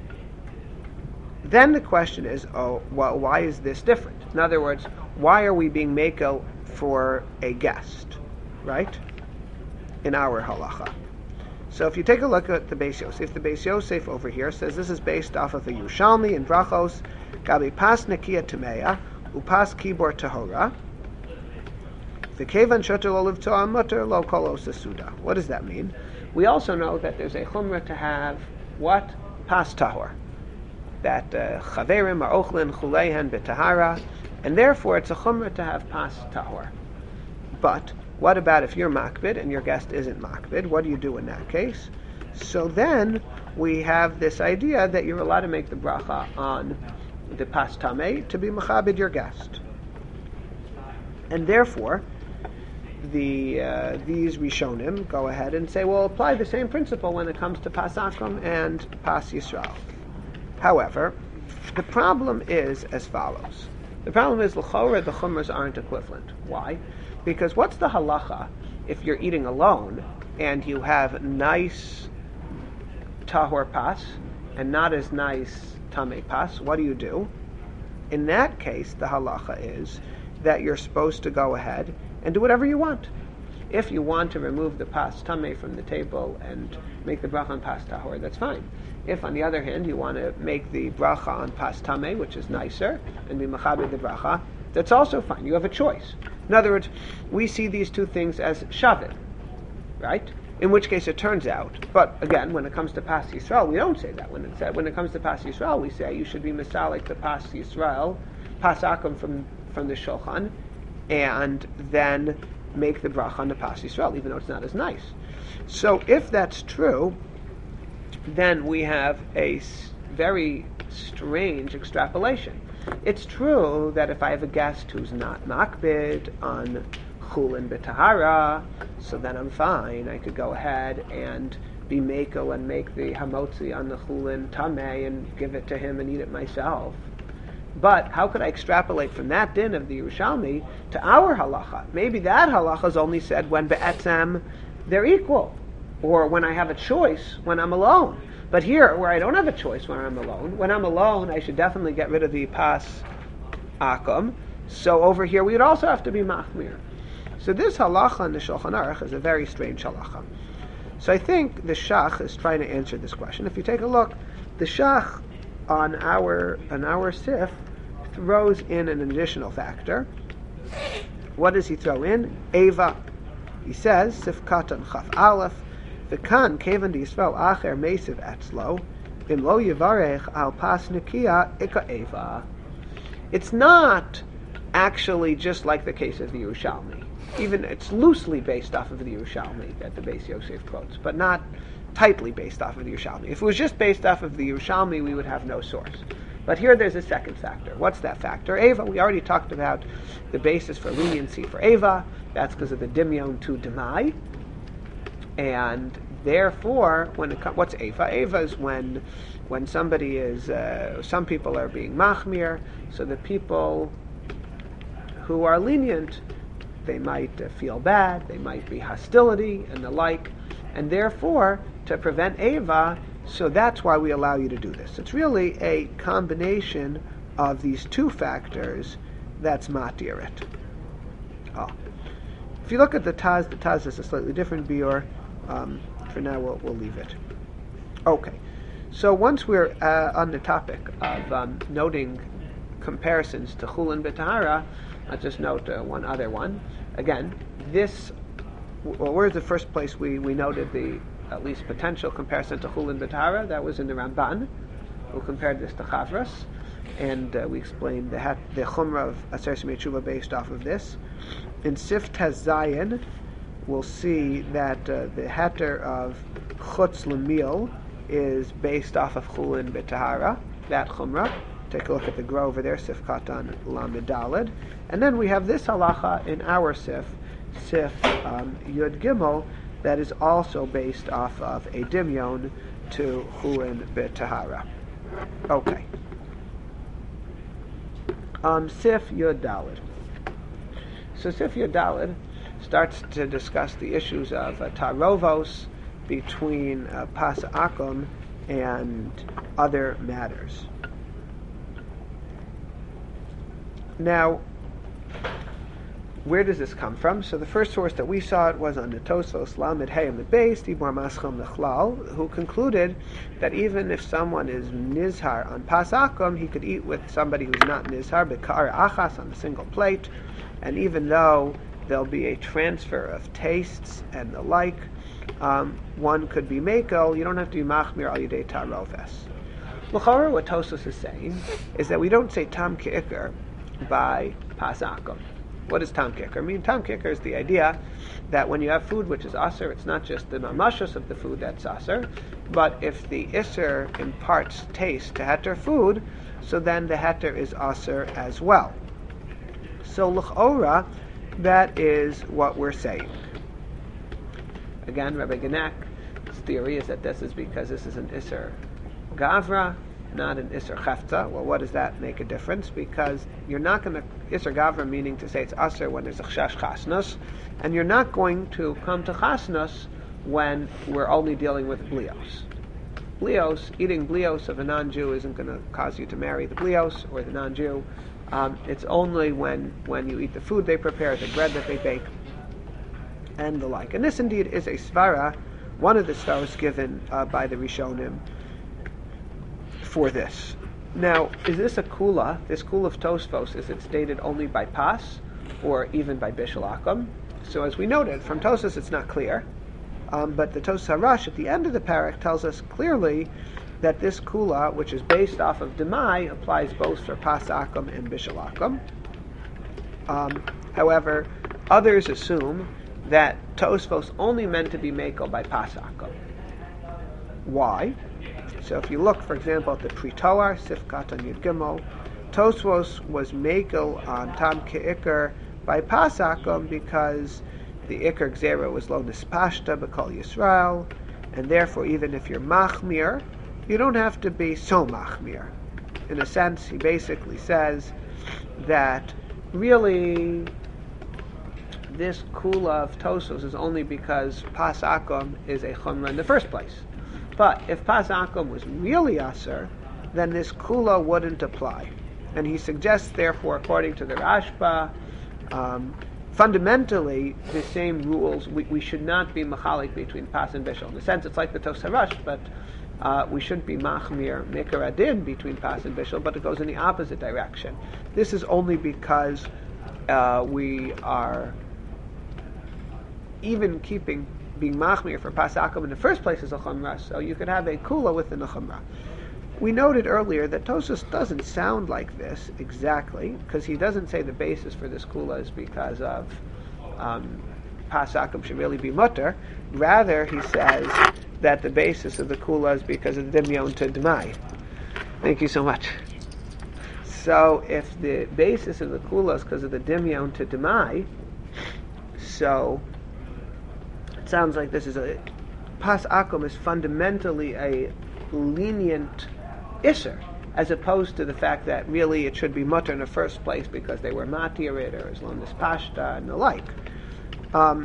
then the question is, oh, well, why is this different? In other words, why are we being mako for a guest, right? In our halacha. So if you take a look at the Beis Yosef, the Beis Yosef over here says this is based off of the Yerushalmi in Brachos, Gabi Pas Nekia Tameya, Upas Kibor Tahora, the Kevan Shotel Oliv Toa Mutter Lo Kolos Suda. What does that mean? We also know that there's a chumrah to have what? Pas Tahor. That Chaverim are Ochlin Chulehen Betahara, and therefore it's a chumrah to have Pas Tahor. But what about if you're makbid and your guest isn't makbid? What do you do in that case? So then we have this idea that you're allowed to make the bracha on the pas tameh to be machabed your guest. And therefore, the uh, these Rishonim go ahead and say, well, apply the same principle when it comes to pas akram and pas Yisrael. However, the problem is as follows. The problem is l'chora the chumras aren't equivalent. Why? Because what's the halacha if you're eating alone and you have nice tahor pas and not as nice tameh pas? What do you do? In that case, the halacha is that you're supposed to go ahead and do whatever you want. If you want to remove the pas tameh from the table and make the bracha on pas tahor, that's fine. If, on the other hand, you want to make the bracha on pas tameh, which is nicer, and be mechaber the bracha, that's also fine. You have a choice. In other words, we see these two things as shavit, right? In which case it turns out, but again, when it comes to Pas Yisrael, we don't say that. When it said, when it comes to Pas Yisrael, we say you should be misalik the Pas Yisrael, Pas Akum from, from the Shulchan, and then make the bracha on the Pas Yisrael, even though it's not as nice. So if that's true, then we have a s- very strange extrapolation. It's true that if I have a guest who's not makbid on chulin b'tahara, so then I'm fine. I could go ahead and be meko and make the hamotzi on the chulin tameh and give it to him and eat it myself. But how could I extrapolate from that din of the Yerushalmi to our halacha? Maybe that halacha is only said when be'etzem they're equal, or when I have a choice when I'm alone. But here, where I don't have a choice when I'm alone, when I'm alone, I should definitely get rid of the pas akum. So over here, we would also have to be machmir. So this halacha in the Shulchan Aruch is a very strange halacha. So I think the Shach is trying to answer this question. If you take a look, the Shach on our on our sif throws in an additional factor. What does he throw in? Eva. He says sif katan chaf aleph v'kan kevan d'Yisrael acher mesiv etzlo im lo yivarech al pas nikia ika eva. It's not actually just like the case of the Yerushalmi. Even it's loosely based off of the Yerushalmi that the Beis Yosef quotes, but not tightly based off of the Yerushalmi. If it was just based off of the Yerushalmi, we would have no source. But here there's a second factor. What's that factor? Eva. We already talked about the basis for leniency for Eva. That's because of the dimyon to demai. And therefore, when it comes, what's Eva? Eva is when when somebody is, uh, some people are being machmir, so the people who are lenient, they might uh, feel bad, they might be hostility and the like, and therefore, to prevent Eva, so that's why we allow you to do this. It's really a combination of these two factors that's matir it. Oh. If you look at the Taz, the Taz is a slightly different biur. Um, for now, we'll, we'll leave it. Okay. So once we're uh, on the topic of um, noting comparisons to chulin b'tahara, I'll just note uh, one other one. Again, this, well, where's the first place we, we noted the at least potential comparison to chulin b'tahara? That was in the Ramban, who compared this to chavras, and uh, we explained the hat, the chumrah of Aser Simei Tshuva based off of this. In Sif Tez Zayin, we'll see that uh, the heter of chutz l'mil is based off of chulin b'tahara, that chumrah. Take a look at the Gra over there, Sif Katan Lamed Daled. And then we have this halacha in our Sif, Sif um, Yud Gimel, that is also based off of a dimyon to chulin b'tahara. Okay. Um, Sif Yud Daled. So Sif Yud Daled starts to discuss the issues of uh, tarovos between uh, pas akum and other matters. Now, where does this come from? So the first source that we saw it was on the Tosfos Lamed Hey Amid Beis Dibor Mascham Nechlal, who concluded that even if someone is nizhar on pas akum, he could eat with somebody who's not nizhar b'kar achas on a single plate, and even though there'll be a transfer of tastes and the like, um, one could be mekel. You don't have to be machmir al yidei taroves. L'chora, what Tosfos is saying is that we don't say tam ke'ikr by pas akum. What does tam kicker mean? Tam kicker is the idea that when you have food which is aser, it's not just the mamashos of the food that's aser, but if the iser imparts taste to heter food, so then the heter is aser as well. So l'chora, that is what we're saying. Again, Rabbi Genek's theory is that this is because this is an iser gavra, not an Isser Chefta. Well, what does that make a difference? Because you're not going to, Isser Gavra meaning to say it's Aser when there's a Chash Chasnas, and you're not going to come to Chasnas when we're only dealing with Blios. Blios, eating Blios of a non-Jew isn't going to cause you to marry the Blios or the non-Jew. Um, it's only when, when you eat the food they prepare, the bread that they bake, and the like. And this indeed is a svara, one of the stars given uh, by the Rishonim for this. Now, is this a kula? This kula of Tosfos, is it stated only by Pas or even by Bishul Akum? So as we noted, from Tosfos it's not clear, um, but the Tos Harash at the end of the parak tells us clearly that this kula, which is based off of Demai, applies both for Pas Akum and Bishul Akum. Um, however, others assume that Tosfos only meant to be Meko by Pas Akum. Why? So if you look, for example, at the Pritoar, Sifkat and Yud Gimel, Tosfos was Mekel on Tam Ke'ikr by Pas Akum because the Ikr Gzera was Lo Nispashta B'Kol Yisrael, and therefore even if you're Machmir, you don't have to be so Machmir. In a sense, he basically says that really this kula of Tosfos is only because Pas Akum is a Chumrah in the first place. But if Pas Akum was really Aser, then this kula wouldn't apply. And he suggests, therefore, according to the Rashba, um, fundamentally the same rules. We, we should not be machalik between Pas and Bishul. In a sense, it's like the Tos Harash, but uh, we shouldn't be machmir mikar adin between Pas and Bishul, but it goes in the opposite direction. This is only because uh, we are even keeping being machmir for Pas Akum in the first place is a chumrah, so you could have a kula within a chumrah. We noted earlier that Tosfos doesn't sound like this exactly, because he doesn't say the basis for this kula is because of um, Pas Akum should really be mutter. Rather, he says that the basis of the kula is because of the dimyon to demai. Thank you so much. So, if the basis of the kula is because of the dimyon to demai, so it sounds like this is a Pas Akum is fundamentally a lenient Isser, as opposed to the fact that really it should be mutter in the first place because they were matirid or Islamist pashta and the like. Um,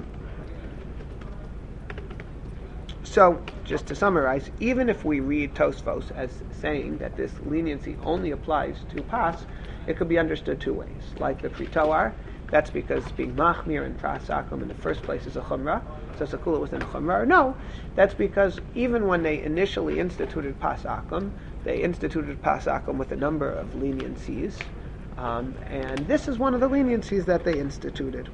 so, just to summarize, even if we read Tosfos as saying that this leniency only applies to Pas, it could be understood two ways. Like the Pritoar, that's because being machmir and Pas Akum in the first place is a chumrah, so it's a kula within a chumrah. No, that's because even when they initially instituted Pas Akum, they instituted Pas Akum with a number of leniencies, um, and this is one of the leniencies that they instituted.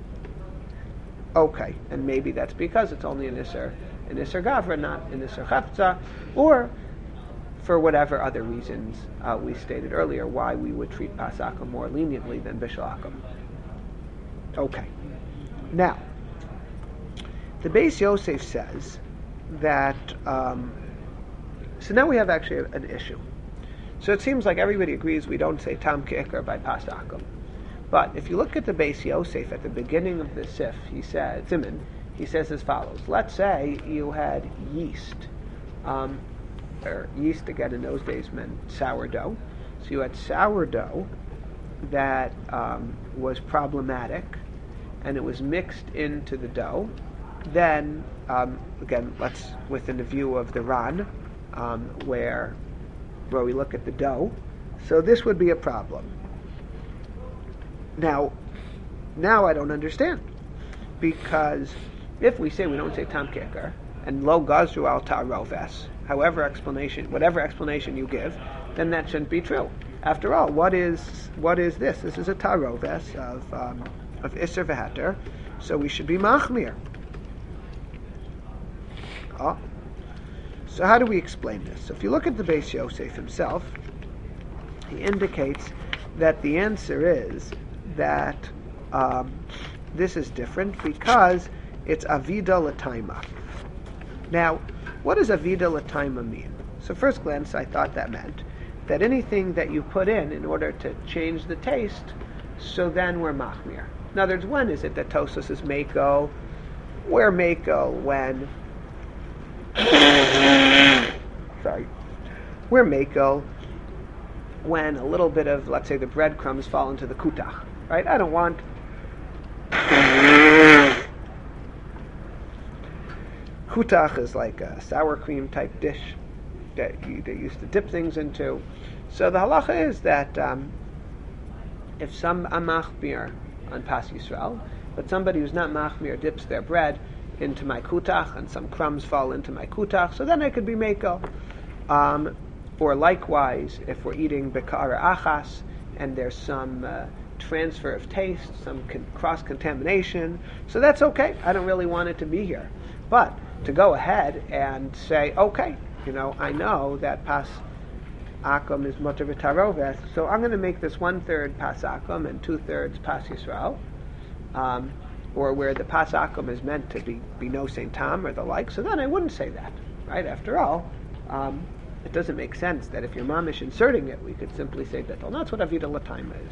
Okay, and maybe that's because it's only an Isser, an Isser Gavra, not an Isser Chafza, or for whatever other reasons uh, we stated earlier, why we would treat Pas Akum more leniently than Bishul Akum. Okay, now, the Beis Yosef says that, um, so now we have actually an issue. So it seems like everybody agrees we don't say Tam Ke'ikr by Pas Akum. But if you look at the Beis Yosef at the beginning of the Sif, he said, Siman, he says as follows. Let's say you had yeast, um, or yeast again in those days meant sourdough. So you had sourdough that um, was problematic, and it was mixed into the dough. Then, um, again, let's within the view of the Ran, um, where where we look at the dough. So this would be a problem. Now, now I don't understand, because if we say we don't say Tam Ke'ikr and Lo Gazru al Ta'roves, however explanation, whatever explanation you give, then that shouldn't be true. After all, what is what is this? This is a Ta'roves of um, of Isser v'Heter, so we should be Machmir. Oh. So how do we explain this? So if you look at the Beis Yosef himself, he indicates that the answer is that um, this is different because it's Avida L'Taima. Now, what does Avida L'Taima mean? So first glance, I thought that meant that anything that you put in in order to change the taste, so then we're Machmir. In other words, when is it that Tosfos is Meko? We're Meko when sorry, we're Meko when a little bit of, let's say, the breadcrumbs fall into the kutach, right? I don't want kutach is like a sour cream type dish that you, they used to dip things into. So the halacha is that um, if some amach beer on Pas Yisrael, but somebody who's not machmir dips their bread into my kutach, and some crumbs fall into my kutach, so then I could be mekel. Um, or likewise, if we're eating bekara achas, and there's some uh, transfer of taste, some con- cross-contamination, so that's okay. I don't really want it to be here. But to go ahead and say, okay, you know, I know that pas akum is mutter v'tarovet, so I'm going to make this one-third pas akum and two-thirds pas Yisrael, um, or where the pas akum is meant to be, be no Saint Tom or the like, so then I wouldn't say that, right? After all, um, it doesn't make sense that if you're mamish inserting it, we could simply say bittul. That's what avida l'taima is.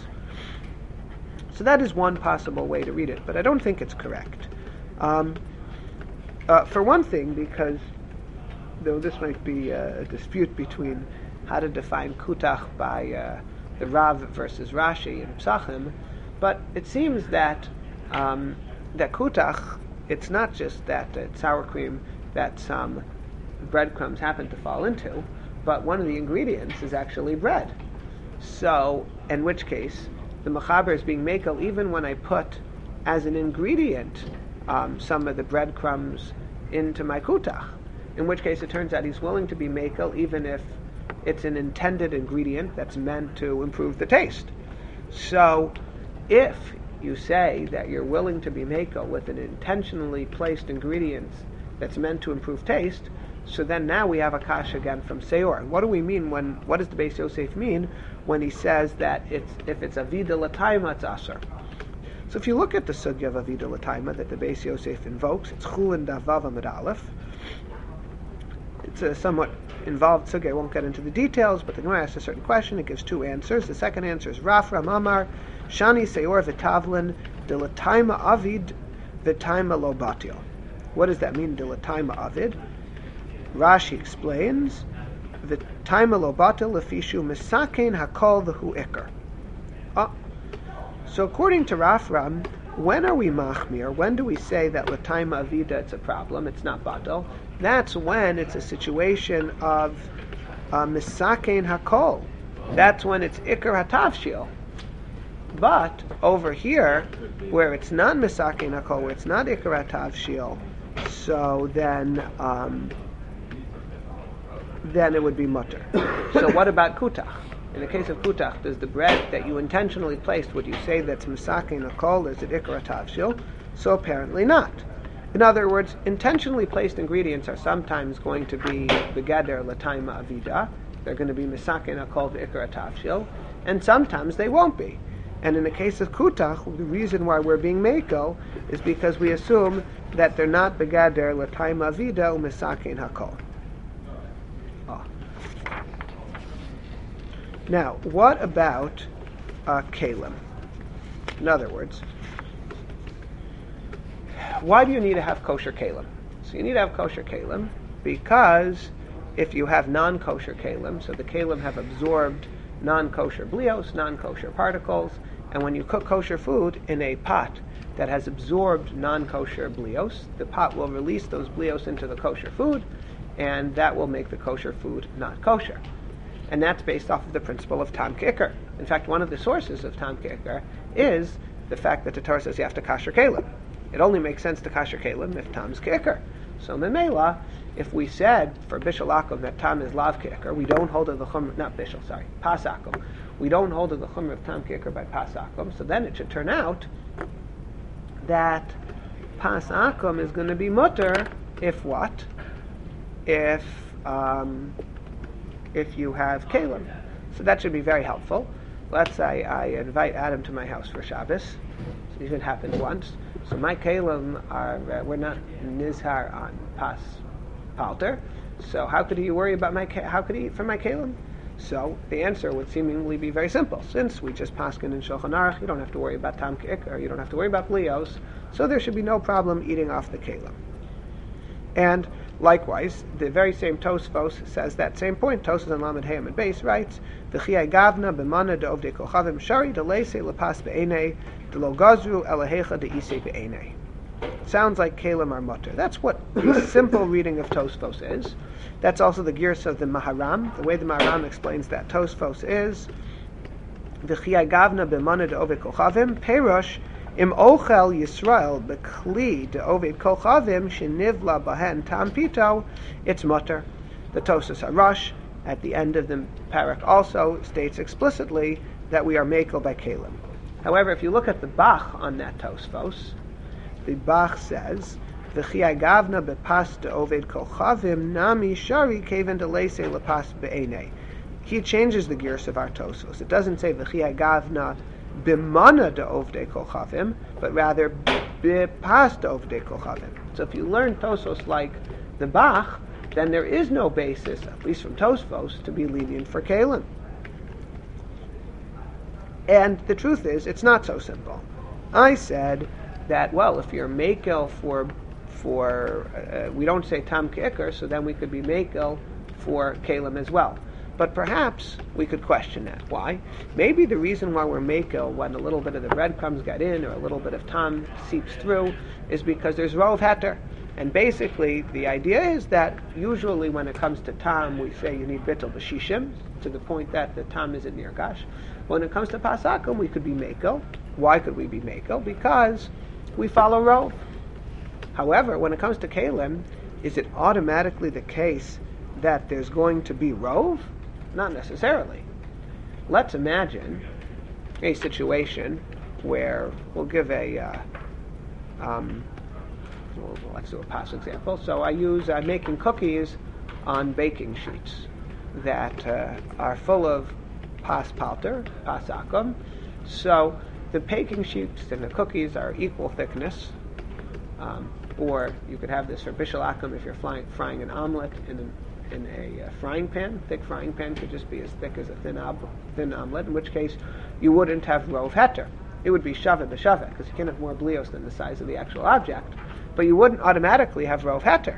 So that is one possible way to read it, but I don't think it's correct. Um, uh, for one thing, because though this might be a dispute between how to define kutach by uh, the Rav versus Rashi in Psachim, but it seems that um, that kutach, it's not just that it's sour cream that some breadcrumbs happen to fall into, but one of the ingredients is actually bread. So, in which case, the mechaber is being mekel even when I put as an ingredient um, some of the breadcrumbs into my kutach. In which case, it turns out he's willing to be mekel even if it's an intended ingredient that's meant to improve the taste. So, if you say that you're willing to be mekel with an intentionally placed ingredient that's meant to improve taste, so then now we have a kasha again from Seor. What do we mean when, what does the Beis Yosef mean when he says that it's, if it's avida l'taima, it's aser? So if you look at the sugya of avida l'taima that the Beis Yosef invokes, it's chulin davav amid aleph. It's a somewhat involved sugya. I won't get into the details, but the Gemara asks a certain question. It gives two answers. The second answer is Rafram Amar Shani Seor v'tavlin de l'taima avid v'taima lo batio. What does that mean, de l'taima avid? Rashi explains, v'taima lo batio lefishu misakein hakol v'hu ikar. Oh. So according to Rafram, when are we machmir? When do we say that l'taima avida it's a problem, it's not batel? That's when it's a situation of uh, misakein hakol. That's when it's ikar hatavshil. But over here, where it's not misakein hakol, where it's not ikar hatavshil, so then um, then it would be mutter. So what about kutach? In the case of kutach, does the bread that you intentionally placed, would you say that's misakein hakol, is it ikar hatavshil? So apparently not. In other words, intentionally placed ingredients are sometimes going to be begeder l'taima avida. They're going to be misakein hakol v'ikar hatavshil, and sometimes they won't be. And in the case of kutach, the reason why we're being mekel is because we assume that they're not begeder l'taima avida u'misakein hakol. Oh. Now, what about uh, kalim? In other words, why do you need to have kosher kalim? So you need to have kosher kalim because if you have non-kosher kalim, so the kalim have absorbed non-kosher blios, non-kosher particles, and when you cook kosher food in a pot that has absorbed non-kosher blios, the pot will release those blios into the kosher food, and that will make the kosher food not kosher. And that's based off of the principle of tam k'ikar. In fact, one of the sources of tam k'ikar is the fact that the Torah says you have to kasher kalim. It only makes sense to kasher kalim if tam is k'ikar. So memela, if we said for bishul akum that tam is lav k'ikar, we don't hold of the chumr, not bishul, sorry, pas akum. We don't hold of the chumr of tam k'ikar by pas akum. So then it should turn out that pas akum is going to be mutter if what? If um, if you have kalim. So that should be very helpful. Let's say I invite Adam to my house for Shabbos. So it happened once. So my kalim are, uh, we're not nizhar on pas palter. So how could he worry about my, how could he eat from my kalim? So the answer would seemingly be very simple. Since we just paskin in Shulchan Aruch, you don't have to worry about tam k'ikar, you don't have to worry about blios, so there should be no problem eating off the kalim. And likewise, the very same Tosfos says that same point. Tosfos and Lamed Hayam and Beis writes, "V'chiyai gavna b'mana de'ovdei kochavim shari de'leisei lepas be'enei de'lo gazru elahecha de'isei be'enei." Sounds like kalim are mutter. That's what the simple reading of Tosfos is. That's also the girsa of the Maharam. The way the Maharam explains that Tosfos is, "V'chiyai gavna b'mana de'ovdei kochavim perush Im ochel Yisrael bekli de oved kolchavim shenivla bahen tam pito, it's mutter. The Tosas Harash at the end of the parak also states explicitly that we are mekel by kalim. However, if you look at the Bach on that Tosfos, the Bach says, "V'chi agavna bepas de oved kolchavim nami shari keven de leise lepas be'enei." He changes the gears of our Tosfos. It doesn't say "V'chi agavna b'mana de ovde kolchavim," but rather bepas de ovde kolchavim. So if you learn Tosfos like the Bach, then there is no basis, at least from Tosfos, to be lenient for kalim. And the truth is, it's not so simple. I said that, well, if you're mekel for, for uh, we don't say tam ki'ikr, so then we could be mekel for kalim as well. But perhaps we could question that. Why? Maybe the reason why we're mekel when a little bit of the breadcrumbs got in or a little bit of tam seeps through is because there's rov heter. And basically, the idea is that usually when it comes to tam, we say you need bittul b'shishim, to the point that the tam is in nirgash. When it comes to pasakum, we could be mekel. Why could we be mekel? Because we follow rov. However, when it comes to kalim, is it automatically the case that there's going to be rov? Not necessarily. Let's imagine a situation where we'll give a uh, um, well, let's do a past example. So I use I'm making cookies on baking sheets that uh, are full of pas palter, pas akum. So the baking sheets and the cookies are equal thickness. Um, or you could have this for bishul akum if you're flying, frying an omelet in an in a uh, frying pan. Thick frying pan could just be as thick as a thin, ob- thin omelet, in which case you wouldn't have rov heter. It would be shavet b'shavet, because you can't have more blios than the size of the actual object. But you wouldn't automatically have rov heter.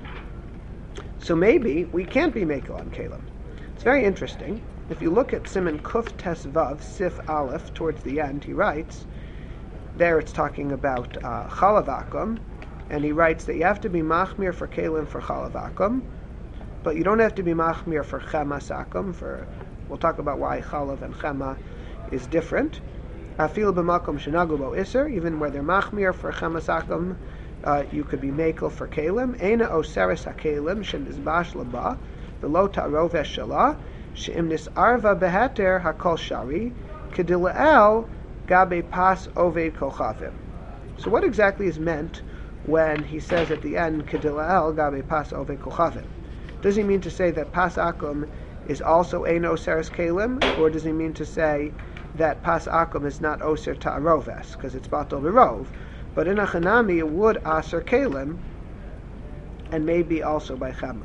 So maybe we can't be mekel on kalim. It's very interesting. If you look at Siman Kuf Tes Vav, Sif Aleph, towards the end, he writes, there it's talking about uh, chalav akum, and he writes that you have to be machmir for kalim for chalav akum, but you don't have to be machmir for chema sakum. For we'll talk about why chalav and chema is different. Afil b'makom shenagu bo iser, even where they're machmir for chema sakum, uh, you could be mekel for kalim. Eina oseres hakelim shenizbash laba v'lo ta'rovesh shala she'im nisarva beheter hakol shari kedilael gabe pas oved kolchavim. So what exactly is meant when he says at the end kedilael gabe pas oved kolchavim? Does he mean to say that pas akum is also ein oseres kalim, or does he mean to say that pas akum is not oser ta'aroves because it's batal b'rov, but in a chanami it would aser kalim, and maybe also by chema.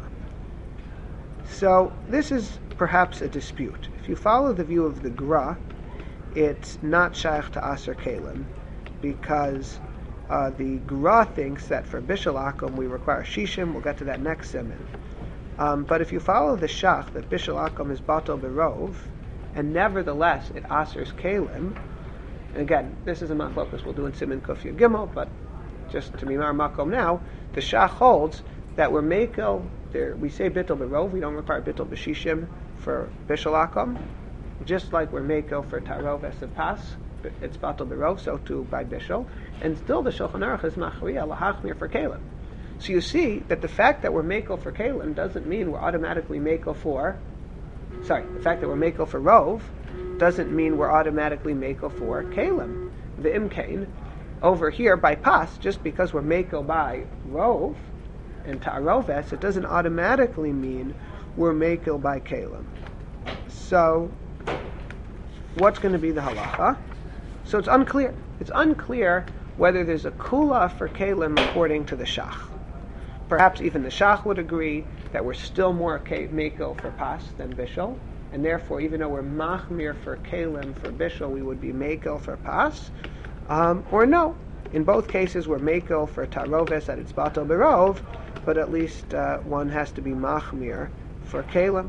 So this is perhaps a dispute. If you follow the view of the Gra, it's not shaykh to aser kalim, because uh, the Gra thinks that for bishul akum we require shishim. We'll get to that next siman. Um, but if you follow the shach that bishul akum is batal b'rov, and nevertheless it asers kalim, and again, this is a machlokas we'll do in Siman Kuf Yud Gimel, but just to mimar makom now, the shach holds that we're mekel, there, we say bitul b'rov, we don't require bitul b'shishim for bishul akum, just like we're mekel for tarov esapas, it's batal b'rov, so too by bishul, and still the Shulchan Aruch is machriya lahachmir for kalim. So you see that the fact that we're mekel for kalim doesn't mean we're automatically mekel for, sorry, the fact that we're mekel for rov doesn't mean we're automatically mekel for kalim. The imkain, over here by pas, just because we're mekel by rov and ta'aroves, it doesn't automatically mean we're mekel by kalim. So, what's going to be the halacha? So it's unclear. It's unclear whether there's a kula for kalim according to the shach. Perhaps even the shach would agree that we're still more mekel for pas than bishul, and therefore, even though we're machmir for kalim for bishul, we would be mekel for pas, um, or no. In both cases, we're mekel for taroves that it's batal b'rov, but at least uh, one has to be machmir for kalim.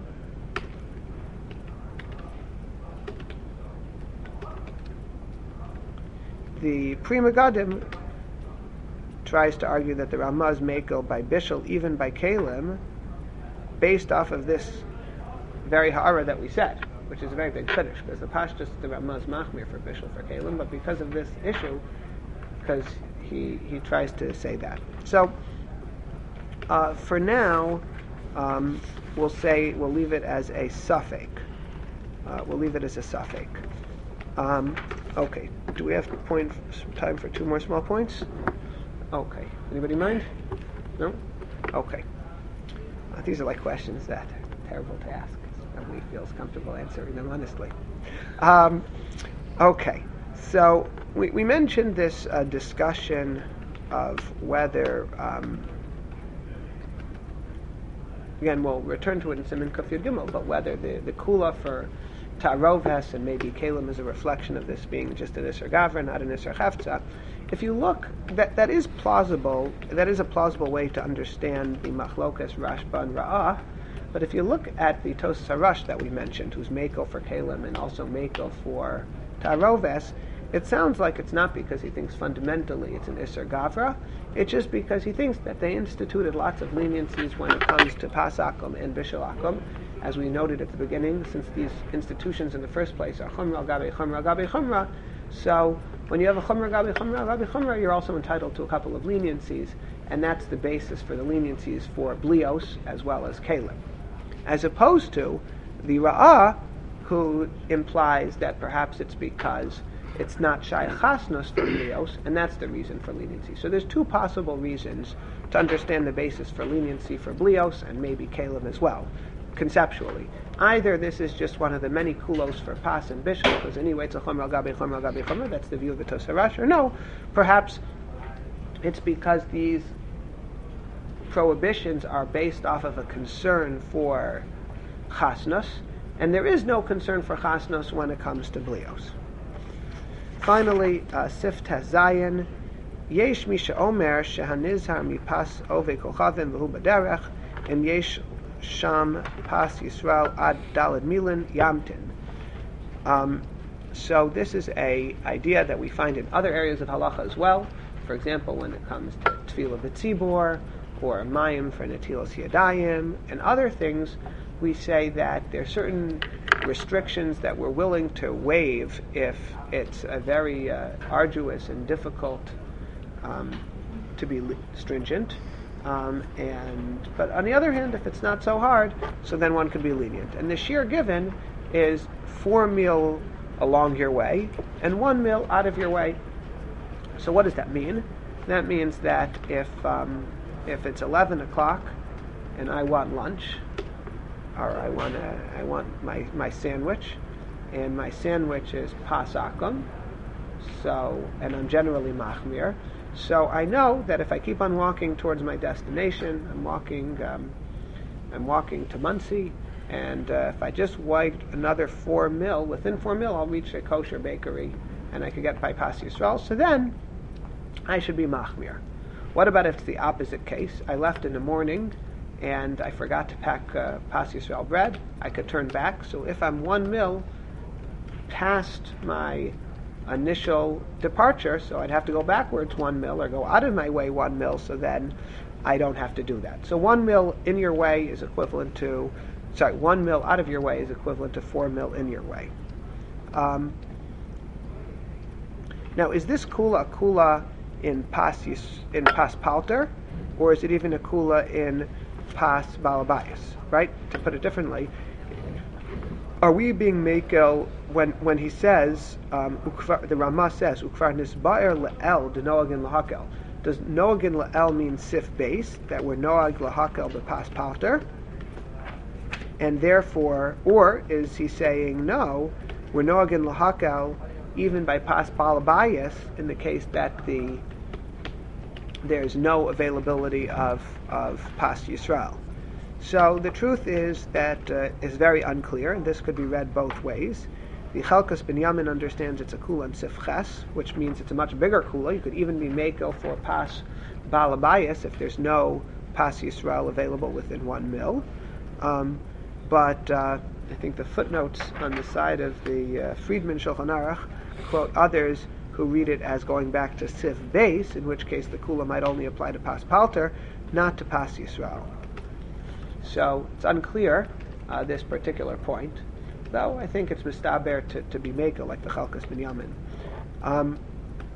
The Pri Megadim tries to argue that the Ramah is mekel by bishul, even by kalim, based off of this very ha'ara that we said, which is a very big chiddush, because the pashtus the Ramah is machmir for bishul for kalim, but because of this issue, because he he tries to say that. So uh, for now, um, we'll say we'll leave it as a suffix. Uh, we'll leave it as a suffix. Um, okay. Do we have point time for two more small points? Okay. Anybody mind? No? Okay. Uh, these are like questions that are terrible to ask. Nobody feels comfortable answering them honestly. Um, okay. So we, we mentioned this uh, discussion of whether, um, again, we'll return to it in Siman Kuf Yud Gimel, but whether the, the kula for Ta'aroves and maybe Kalim is a reflection of this being just an Isser Gavra, not an Isser Chavtza. If you look, that, that is plausible, that is a plausible way to understand the Machlokas Rashba and Ra'ah, but if you look at the Tos Sarash that we mentioned, who's Mako for Kalim and also Mako for Ta'aroves, it sounds like it's not because he thinks fundamentally it's an Isser Gavra, it's just because he thinks that they instituted lots of leniencies when it comes to Pasakum and Bishul Akum. As we noted at the beginning, since these institutions in the first place are Chumra, Gabi Chumra, Gabi Chumra, so when you have a Chumra, Gabi Chumra, Gabi Chumra, you're also entitled to a couple of leniencies, and that's the basis for the leniencies for Blios as well as Kalim. As opposed to the Ra'ah, who implies that perhaps it's because it's not Shai Chasnos for Blios, and that's the reason for leniency. So there's two possible reasons to understand the basis for leniency for Blios and maybe Kalim as well, conceptually. Either this is just one of the many kulos for Pas and Bishul, because anyway it's a Chumra, Gabi Chumra, Gabi Chumra, that's the view of the Tos Harash, or no, perhaps it's because these prohibitions are based off of a concern for Chasnos, and there is no concern for Chasnos when it comes to Blios. Finally, uh, Sif Tazayin, Yesh Misha Omer Shehanizhar Mipas Ove Kochavim V'hu Baderech, and Yesh Sham Pas Yisrael Ad Dalad Milan Yamtin. Um, so this is a idea that we find in other areas of halacha as well. For example, when it comes to Tefillah B'tzibor, or Mayim for Netilas Yadayim, and other things, we say that there are certain restrictions that we're willing to waive if it's a very uh, arduous and difficult um, to be li- stringent. Um, and but on the other hand, if it's not so hard, so then one could be lenient. And the shear given is four mil along your way and one mil out of your way. So what does that mean? That means that if um, if it's eleven o'clock and I want lunch, or I want a, I want my, my sandwich, and my sandwich is pasakum, so and I'm generally machmir. So I know that if I keep on walking towards my destination, I'm walking, um, I'm walking to Muncie, and uh, if I just wait another four mil, within four mil, I'll reach a kosher bakery, and I could get by Pas Yisrael. So then, I should be machmir. What about if it's the opposite case? I left in the morning, and I forgot to pack uh, Pas Yisrael bread. I could turn back. So if I'm one mil past my initial departure, so I'd have to go backwards one mil or go out of my way one mil, so then I don't have to do that. So one mil in your way is equivalent to, sorry, one mil out of your way is equivalent to four mil in your way. Um, now, is this kula a kula in pas in pas palter, or is it even a kula in pas balabayas? Right? To put it differently, are we being makel when when he says um, ukvar, the Rama says ukvar nisbaer le'el de noagin lahakel? Does noagin le'el mean sif base, that we're noag lahakel bepas palter, and therefore, or is he saying no, we're noagin lahakel even by pas balabayas in the case that the there's no availability of of pas Yisrael? So the truth is that uh, is very unclear, and this could be read both ways. The Chalkas Binyamin understands it's a kula and sifches, which means it's a much bigger kula. You could even be meko for pas balabayas if there's no pas Yisrael available within one mil. Um, but uh, I think the footnotes on the side of the uh, Friedman Shulchan Aruch quote others who read it as going back to sif base, in which case the kula might only apply to pas palter, not to pas Yisrael. So it's unclear, uh, this particular point, though I think it's mistaber to, to be meko, like the Chalkas Binyamin. Um,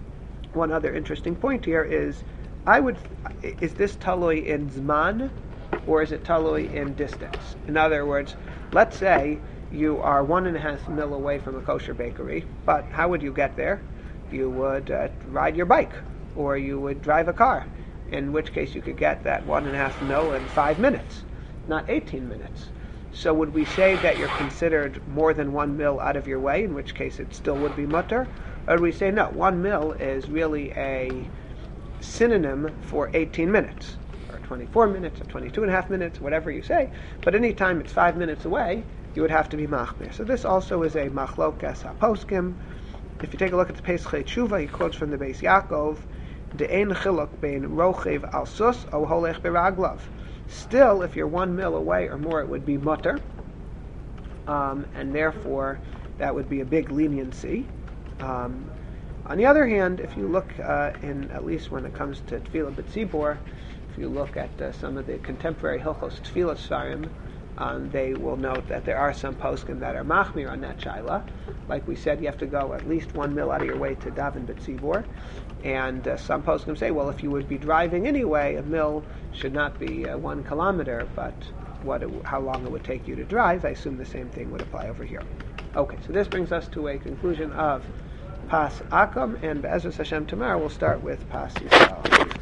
one other interesting point here is, I would, is this taloi in zman, or is it taloi in distance? In other words, let's say you are one and a half mil away from a kosher bakery, but how would you get there? You would uh, ride your bike, or you would drive a car, in which case you could get that one and a half mil in five minutes, not eighteen minutes. So would we say that you're considered more than one mil out of your way, in which case it still would be mutter? Or do we say, no, one mil is really a synonym for eighteen minutes, or twenty-four minutes, or twenty-two and a half minutes, whatever you say, but any time it's five minutes away, you would have to be machmir. So this also is a machlokas haposkim. If you take a look at the Pesachei Tshuva, he quotes from the Beis Yaakov, De'en chiluk bein rochev al sus o holech beraglav. Still, if you're one mil away or more, it would be mutter, um, and therefore that would be a big leniency. Um, on the other hand, if you look uh, in, at least when it comes to Tefillah B'tzibor, if you look at uh, some of the contemporary Hilchos Tefillah Svarim, um, they will note that there are some poskim that are machmir on that shaila. Like we said, you have to go at least one mil out of your way to daven B'tzibor. And uh, some poskim say, well, if you would be driving anyway, a mil should not be uh, one kilometer, but what it, how long it would take you to drive, I assume the same thing would apply over here. Okay, so this brings us to a conclusion of Pas Akam, and Be'ezus Hashem tomorrow we'll start with Pas Yisrael.